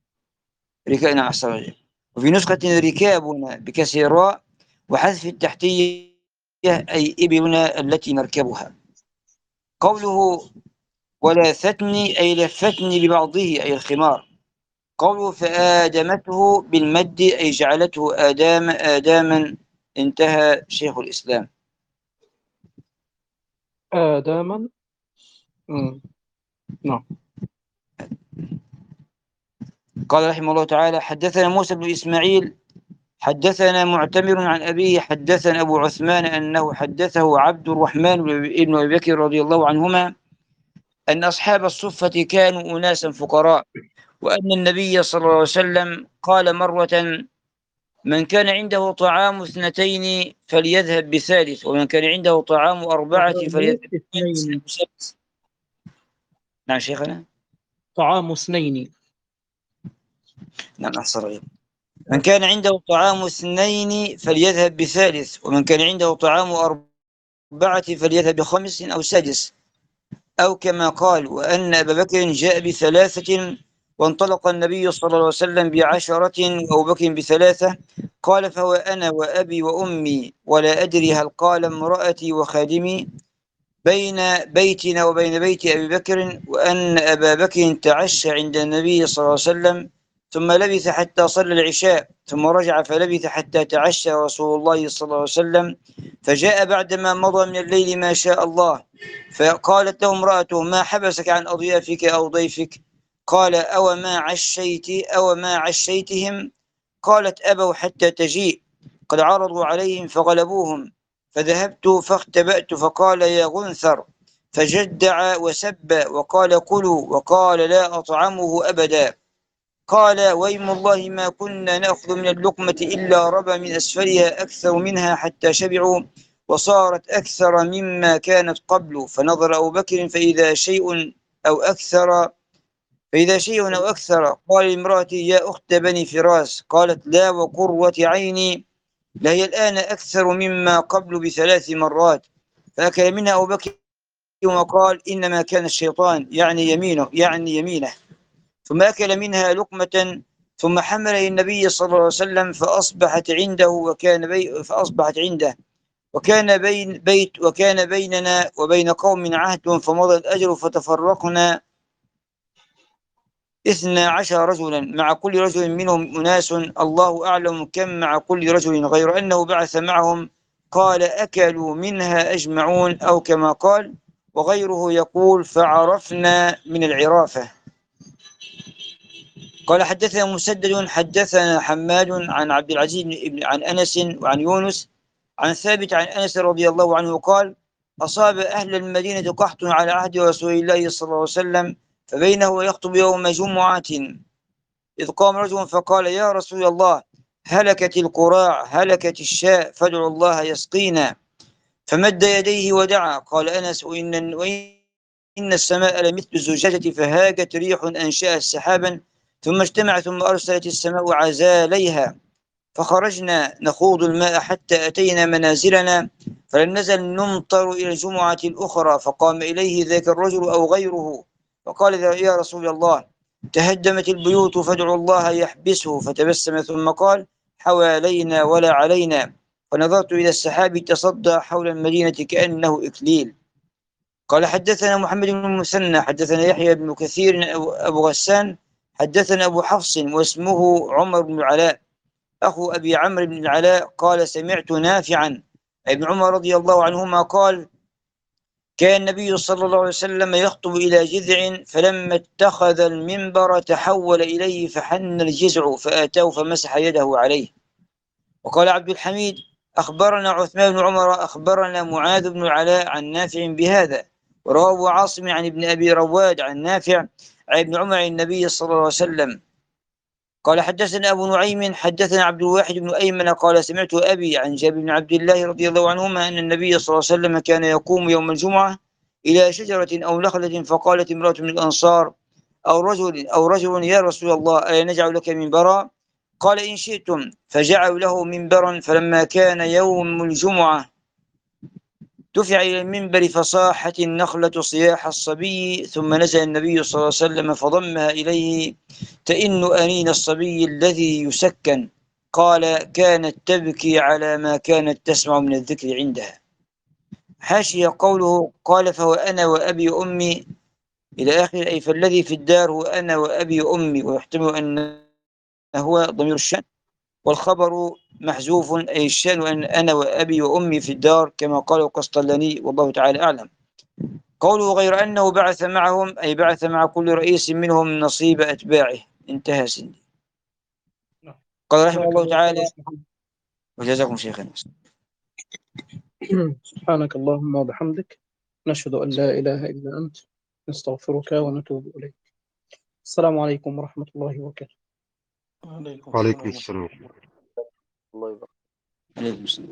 وفي نسخة ركابنا بكسر الراء وحذف التحتية أي إبلنا التي نركبها. قوله ولاثتني أي لفتني ببعضه أي الخمار. قوله فآدمته بالمد أي جعلته آداما. انتهى شيخ الإسلام. آدما. نعم. قال رحمه الله تعالى حدثنا موسى بن إسماعيل حدثنا معتمر عن أبيه حدثنا أبو عثمان أنه حدثه عبد الرحمن بن أبي بكر رضي الله عنهما أن أصحاب الصفة كانوا أناسا فقراء، وأن النبي صلى الله عليه وسلم قال مرة من كان عنده طعام 2 فليذهب ب3، ومن كان عنده طعام 4 فليذهب اثنين. ب5. نعم شيخنا. طعام 2. نعم أحسن عليكم. من كان عنده طعام 2 فليذهب ب3، ومن كان عنده طعام 4 فليذهب ب5 أو 6. أو كما قال وأن أبا بكر جاء ب3 وانطلق النبي صلى الله عليه وسلم ب10 وأبو بكر ب3. قال فهو أنا وأبي وأمي ولا أدري هل قال امرأتي وخادمي بين بيتنا وبين بيت أبي بكر. وأن أبا بكر تعشى عند النبي صلى الله عليه وسلم ثم لبث حتى صلى العشاء ثم رجع فلبث حتى تعشى رسول الله صلى الله عليه وسلم فجاء بعدما مضى من الليل ما شاء الله. فقالت له امرأته ما حبسك عن أضيافك أو ضيفك؟ قال أو ما عشيتهم؟ قالت أبوا حتى تجيء قد عرضوا عليهم فغلبوهم فذهبت فاختبأت فقال يا غنثر فجدع وسب وقال كلوا وقال لا أطعمه أبدا. قال ويم الله ما كنا نأخذ من اللقمة إلا ربا من أسفلها أكثر منها حتى شبعوا وصارت أكثر مما كانت قبل. فنظر أبو بكر فإذا شيء أو أكثر قال لامرأتي يا أخت بني فراس. قالت لا وقرة عيني لهي الآن أكثر مما قبل ب3 مرات. فأكل منها أبو بكر وقال إنما كان الشيطان يعني يمينه. ثم أكل منها لقمة ثم حمل النبي صلى الله عليه وسلم فأصبحت عنده وكان بيننا وبين قوم عهد فمضى الأجر فتفرقنا 12 رجلا مع كل رجل منهم أناس الله أعلم كم مع كل رجل غير أنه بعث معهم. قال أكلوا منها أجمعون أو كما قال. وغيره يقول فعرفنا من العرافة. قال حدثنا مسدد حدثنا حماد عن عبد العزيز عن أنس وعن يونس عن ثابت عن أنس رضي الله عنه قال أصاب أهل المدينة قحط على عهد رسول الله صلى الله عليه وسلم فبينه يخطب يوم جمعة إذ قام رجل فقال يا رسول الله هلكت القراع هلكت الشاء فادعوا الله يسقينا. فمد يديه ودعا. قال أنس وإن السماء لمثل الزجاجة فهاجت ريح أنشأت سحابا ثم اجتمع ثم أرسلت السماء عزاليها فخرجنا نخوض الماء حتى أتينا منازلنا فلم نزل نمطر إلى الجمعة الأخرى. فقام إليه ذاك الرجل أو غيره فقال يا رسول الله تهدمت البيوت فادعوا الله يحبسه. فتبسم ثم قال حوالينا ولا علينا. فنظرت إلى السحاب تصدى حول المدينة كأنه إكليل. قال حدثنا محمد بن المثنى حدثنا يحيى بن كثير أبو غسان حدثنا أبو حفص واسمه عمر بن العلاء أخو أبي عمرو بن العلاء قال سمعت نافعا ابن عمر رضي الله عنهما قال كان النبي صلى الله عليه وسلم يخطب إلى جذع فلما اتخذ المنبر تحول إليه فحن الجذع فآتاه فمسح يده عليه. وقال عبد الحميد أخبرنا عثمان بن عمر أخبرنا معاذ بن العلاء عن نافع بهذا. وروى أبو عاصم عن ابن أبي رواد عن نافع عن ابن عمر عن النبي صلى الله عليه وسلم قال حدثنا أبو نعيم حدثنا عبد الواحد بن أيمن قال سمعت أبي عن جابر بن عبد الله رضي الله عنهما أن النبي صلى الله عليه وسلم كان يقوم يوم الجمعة إلى شجرة أو نخلة فقالت امرأة من الأنصار أو رجل يا رسول الله ألا نجعل لك منبرا؟ قال إن شئتم. فجعلوا له منبرا. فلما كان يوم الجمعة دفع إلى المنبر فصاحت النخلة صياح الصبي، ثم نزل النبي صلى الله عليه وسلم فضمها إليه تئن أنين الصبي الذي يسكن. قال: كانت تبكي على ما كانت تسمع من الذكر عندها. حاشية قوله قال: فهو أنا وأبي وأمي إلى آخر، أي فالذي في الدار هو أنا وأبي وأمي، ويحتمل أن هو ضمير الشأن، والخبر محذوف أي الشأن أن أنا وأبي وأمي في الدار، كما قال القسطلاني والله تعالى أعلم. قوله غير أنه بعث معهم أي بعث مع كل رئيس منهم نصيب أتباعه. انتهى سندي. قال رحمه جزاك الله الله خير تعالى: أستاذ محمد. وجزاكم شيخنا. سبحانك اللهم وبحمدك، نشهد أن لا إله إلا أنت، نستغفرك ونتوب إليك. السلام عليكم ورحمة الله وبركاته. وعليكم السلام وعليكم ورحمة السلام. الله وبركاته. عليكم السلام.